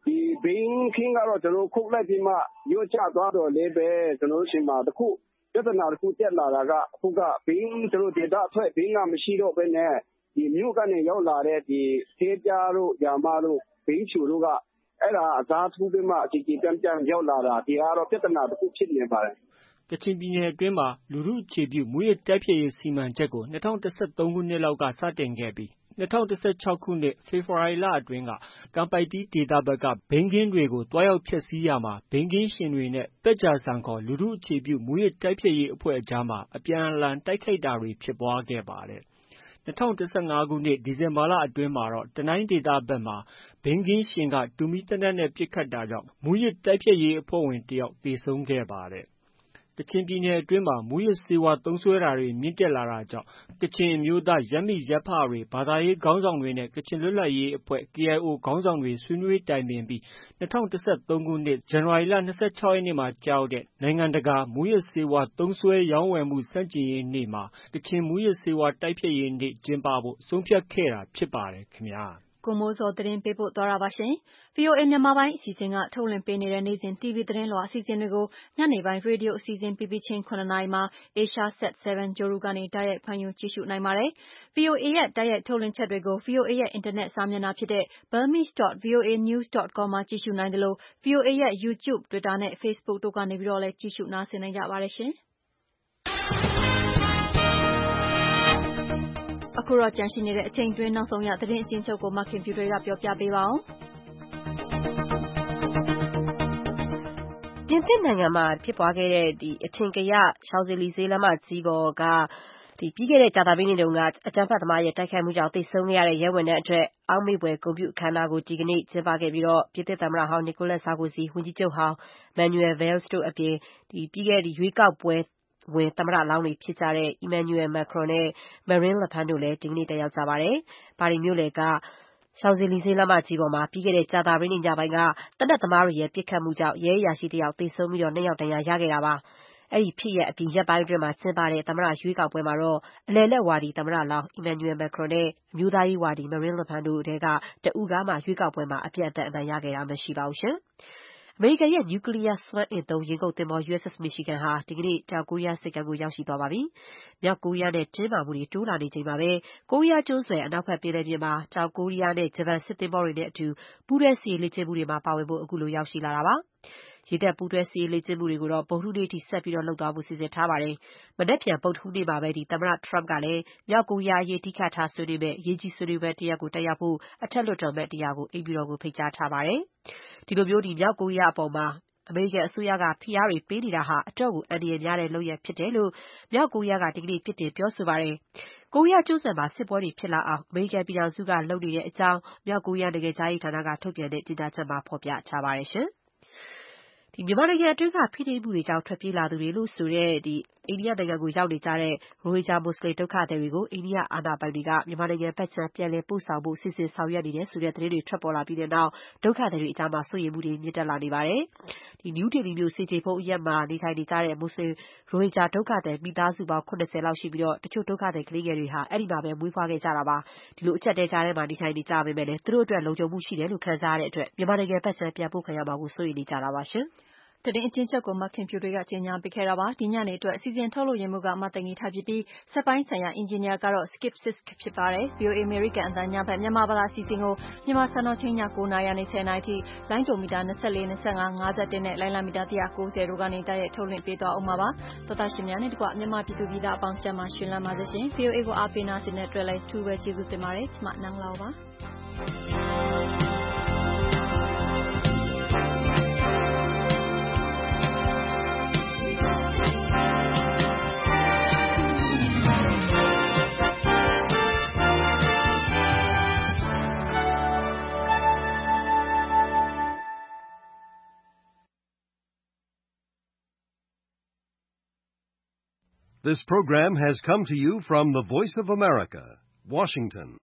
ဒီဘင်းခင်းကတော့ကျွန်တော်ခုတ်လိုက်ပြီးမှရွတ်ချသွားတော့လေပဲကျွန်တော်ရှင်မှာတခုပြဿနာတခုတက်လာတာကအခုကဘင်းကျွန်တော်ဒေတာအထွက်ဘင်းကမရှိတော့ဘဲနဲ့ဒီမြို့ကနေရောက်လာတဲ့ဒီသေးပြားတို့ယာမတို့ဘင်းချူတို့ကအဲ့ဒါအသားထူးပြီးမှအကြီးကြီးတန်းတန်းရောက်လာတာဒီကတော့ပြဿနာတခုဖြစ်နေပါတယ်ကချင်ပြည်နယ်အတွင်းမှာလူထုအခြေပြုမူရစ်တိုက်ဖျက်ရေးစီမံချက်ကို၂၀၁၃ခုနှစ်လောက်ကစတင်ခဲ့ပြီး၂၀၁၆ခုနှစ်ဖေဖော်ဝါရီလအတွင်းကကမ်ပိုက်တီးဒေသဘက်ကဘိန်းခင်းတွေကိုတွားရောက်ဖျက်ဆီးရာမှာဘိန်းခင်းရှင်တွေနဲ့ပက်ဂျာဆန်ခေါ်လူထုအခြေပြုမူရစ်တိုက်ဖျက်ရေးအဖွဲ့အကြားမှာအပြန်အလှန်တိုက်ခိုက်တာတွေဖြစ်ပွားခဲ့ပါတယ်။၂၀၁၅ခုနှစ်ဒီဇင်ဘာလအတွင်းမှာတော့တနိုင်းဒေသဘက်မှာဘိန်းခင်းရှင်ကတူမီသေနတ်နဲ့ပစ်ခတ်တာကြောင့်မူရစ်တိုက်ဖျက်ရေးအဖွဲ့ဝင်တစ်ယောက်သေဆုံးခဲ့ပါတယ်။ကချင်ပြည်နယ်အတွင်းမှာမူရစ်ဆေးဝါးသုံးစွဲတာတွေမြင့်တက်လာတာကြောင့်ကချင်အမျိုးသားရပ်မိရပ်ဖတွေဘာသာရေးခေါင်းဆောင်တွေနဲ့ကချင်လွတ်လပ်ရေးအဖွဲ့ K I O ခေါင်းဆောင်တွေဆွေးနွေးတိုင်ပင်ပြီး၂၀၁၃ခုနှစ်ဇန်နဝါရီလ၂၆ရက်နေ့မှာကြာရောက်တဲ့နိုင်ငံတကာမူရစ်ဆေးဝါးသုံးစွဲရောင်းဝယ်မှုဆန့်ကျင်ရေးနေ့မှာကချင်မူရစ်ဆေးဝါးတိုက်ဖျက်ရေးနေ့ကျင်းပဖို့ဆုံးဖြတ်ခဲ့တာဖြစ်ပါတယ်ခင်ဗျာ။ကိုမိုးစောသတင်းပေးပို့သွားတာပါရှင်။ V O A မြန်မာပိုင်းအစီအစဉ်ကထုတ်လွှင့်ပေးနေတဲ့နေ့စဉ် T V သတင်းလွှာအစီအစဉ်တွေကိုညနေပိုင်းရေဒီယိုအစီအစဉ်ပြီးပြီးချင်းခုနှစ်နာရီမှာ Asia Sat 7 ဂြိုဟ်တုကနေတိုက်ရိုက်ဖမ်းယူကြည့်ရှုနိုင်ပါတယ်။ V O A ရဲ့တိုက်ရိုက်ထုတ်လွှင့်ချက်တွေကို V O A ရဲ့အင်တာနက်စာမျက်နှာဖြစ်တဲ့ burmese dot voa news dot com မှာကြည့်ရှုနိုင်သလို V O A ရဲ့ YouTube, Twitter နဲ့ Facebook တို့ကနေပြီးတော့လည်းကြည့်ရှုနားဆင်နိုင်ကြပါတယ်ရှင်။အခုတော့ကြန့်ရှိနေတဲ့အချိန်တွင်းနောက်ဆုံးရသတင်းအကျဉ်းချုပ်ကိုမခင်ဖြူတွေကပြောပြပေးပါအောင်။ပြင်သစ်နိုင်ငံမှာဖြစ်ပွားခဲ့တဲ့ဒီအထင်ကရရှောင်ဇေလီဇေးလမ်းမကြီးပေါ်ကဒီပြီးခဲ့တဲ့ကြာသပတေးနေ့တုန်းကအကြမ်းဖက်သမားရဲ့တိုက်ခိုက်မှုကြောင့်သေဆုံးခဲ့ရတဲ့ရဲဝန်ထမ်းအတွက်အောက်မေ့ဖွယ်ဂုဏ်ပြုအခမ်းအနားကိုဒီကနေ့ကျင်းပခဲ့ပြီးတော့ပြင်သစ်သမ္မတဟောင်းနီကိုလတ်ဆာကိုစီဝန်ကြီးချုပ်ဟောင်းမန်နျူယ်ဗယ်စ်တို့အပြင်ဒီပြီးခဲ့တဲ့ရွေးကောက်ပွဲဝင်သမ္မတလောင်းတွေဖြစ်ကြတဲ့ Emmanuel Macron နဲ့ Marine Le Pen တို့လည်းဒီကနေ့တက်ရောက်ကြပါတယ်။ပါရီမြို့လယ်ကရှောင်ဇေလီဇေးလမ်းမကြီးပေါ်မှာပြီးခဲ့တဲ့ကြာသပတေးနေ့ညပိုင်းကတပ်နက်သမားတွေရဲ့ပစ်ခတ်မှုကြောင့်ရဲအရာရှိတစ်ယောက်သေဆုံးပြီးတော့နှစ်ယောက်ဒဏ်ရာရခဲ့တာပါ။အဲ့ဒီဖြစ်ရပ်အပြီးရက်ပိုင်းအတွင်းမှာကျင်းပတဲ့သမ္မတရွေးကောက်ပွဲမှာတော့အလယ်လက်ဝါဒီသမ္မတလောင်း Emmanuel Macron နဲ့အမျိုးသားရေးဝါဒီ Marine Le Pen တို့ထဲကတဦးကမှရွေးကောက်ပွဲမှာအပြတ်အသတ်အနိုင်ရခဲ့တာမရှိပါဘူးရှင်။အမေရိကန်ရဲ့နျူကလ িয়ারစွမ်းအင်သုံးရေငုပ်သင်္ဘော U S S Michigan ဟာဒီကနေ့တောင်ကိုရီးယားဆိပ်ကမ်းကိုရောက်ရှိသွားပါပြီ။မြောက်ကိုရီးယားနဲ့တင်းမာမှုတွေတိုးလာနေချိန်မှာပဲကိုရီးယားကျွန်းဆွယ်အနောက်ဘက်ပင်လယ်ပြင်မှာတောင်ကိုရီးယားနဲ့ဂျပန်စစ်သင်္ဘောတွေနဲ့အတူပူးတွဲစစ်ရေးလေ့ကျင့်မှုတွေမှာပါဝင်ဖို့အခုလိုရောက်ရှိလာတာပါ။ရေတပ်ပူးတွဲစစ်ရေးလေ့ကျင့်မှုတွေကိုတော့ဗုဒ္ဓဟူးနေ့ထိဆက်ပြီးတော့လုပ်သွားဖို့စီစဉ်ထားပါတယ်။မနက်ဖြန်ဗုဒ္ဓဟူးနေ့မှာပဲဒီသမ္မတ Trump ကလည်းမြောက်ကိုရီးယားအရေးထိခတ်ထားဆွေးနွေးမဲ့ရေးကြီးဆွေးနွေးပွဲတစ်ရပ်ကိုတက်ရောက်ဖို့အထက်လွှတ်တော်အမတ်တရာကိုအိမ်ဖြူတော်ကိုဖိတ်ကြားထားပါတယ်။ဒီလိုမျိုးဒီမြောက်ကိုရီးယားအပေါ်မှာအမေရိကန်အစိုးရကဖိအားတွေပေးနေတာဟာအတော့ကိုအန္တရာယ်များတဲ့လုပ်ရပ်ဖြစ်တယ်လို့မြောက်ကိုရီးယားကဒီကနေ့ပြစ်တင်ပြောဆိုပါတယ်။ကိုရီးယားကျွန်းဆွယ်မှာစစ်ပွဲတွေဖြစ်လာအောင်အမေရိကန်ပြည်ထောင်စုကလုပ်နေတဲ့အကြောင်းမြောက်ကိုရီးယားနိုင်ငံသားရေးဌာနကထုတ်ပြန်တဲ့ကြေညာချက်မှာဖော်ပြထားပါတယ်ရှင်။ဒီမြန်မာနိုင်ငံအတွင်းကဖိနှိပ်မှုတွေကြောင့်ထွက်ပြေးလာသူတွေလို့ဆိုတဲ့ဒီအိန္ဒိယနိုင်ငံကိုရောက်နေကြတဲ့ရိုဟင်ဂျာမွတ်စလင်ဒုက္ခသည်တွေကိုအိန္ဒိယအာဏာပိုင်တွေကမြန်မာနိုင်ငံဘက်ခြမ်းပြန်လည်ပို့ဆောင်ဖို့စီစဉ်ဆောင်ရွက်နေတယ်ဆိုတဲ့သတင်းတွေထွက်ပေါ်လာပြီးတဲ့နောက်ဒုက္ခသည်တွေအကြားမှာစိုးရိမ်မှုတွေမြင့်တက်လာနေပါတယ်။ဒီနယူးဒေလီမြို့စေတီဖုံးအရက်မှာနေထိုင်နေကြတဲ့မွတ်စလင်ရိုဟင်ဂျာဒုက္ခသည်မိသားစုပေါင်း၇၀လောက်ရှိပြီးတော့တချို့ဒုက္ခသည်ကလေးငယ်တွေဟာအဲ့ဒီမှာပဲမွေးဖွားခဲ့ကြတာပါ။ဒီလိုအချက်တဲကြားထဲမှာနေထိုင်နေကြပေမဲ့လည်းသူတို့အတွက်လုံခြုံမှုရှိတယ်လို့ခံစားရတဲ့အတွက်မြန်မာနိုင်ငံဘက်ခြမ်းပြန်ပို့ခံရမှာကိုစိုးရိမ်နေကြတာပါရှင်။သတင်းအကျဉ်းချုပ်ကိုမခင်ဖြူတွေကကြေညာပေးခဲ့တာပါဒီညနေအတွက်အစီအစဉ်ထုတ်လို့ရမှုကမသိင်ကြီးထားဖြစ်ပြီးစက်ပိုင်းဆိုင်ရာအင်ဂျင်နီယာကတော့ Skip Sisk ဖြစ်ပါတယ် V O A American အသံညဘက်မြန်မာဘာသာအစီအစဉ်ကိုမြန်မာစံတော်ချိန်ည၉နာရီကနေ၁၀နာရီထိလိုင်းဒိုမီတာ၂၄ ၂၅ ၅၁နဲ့လိုင်းလမီတာ၁၉၀တို့ကနေတိုက်ရိုက်ထုတ်လွှင့်ပေးသွားအောင်ပါပါသောတာရှင်များနဲ့တကွမြန်မာပြည်သူပြည်သားအပေါင်းကျမ်းမာရှင်လန်းပါစေရှင် V O A ကိုအားပေးနာဆင်တဲ့အတွက်လည်းထူးပဲကျေးဇူးတင်ပါတယ်ကျွန်မနန်းလောပါ This program has come to you from the Voice of America, Washington.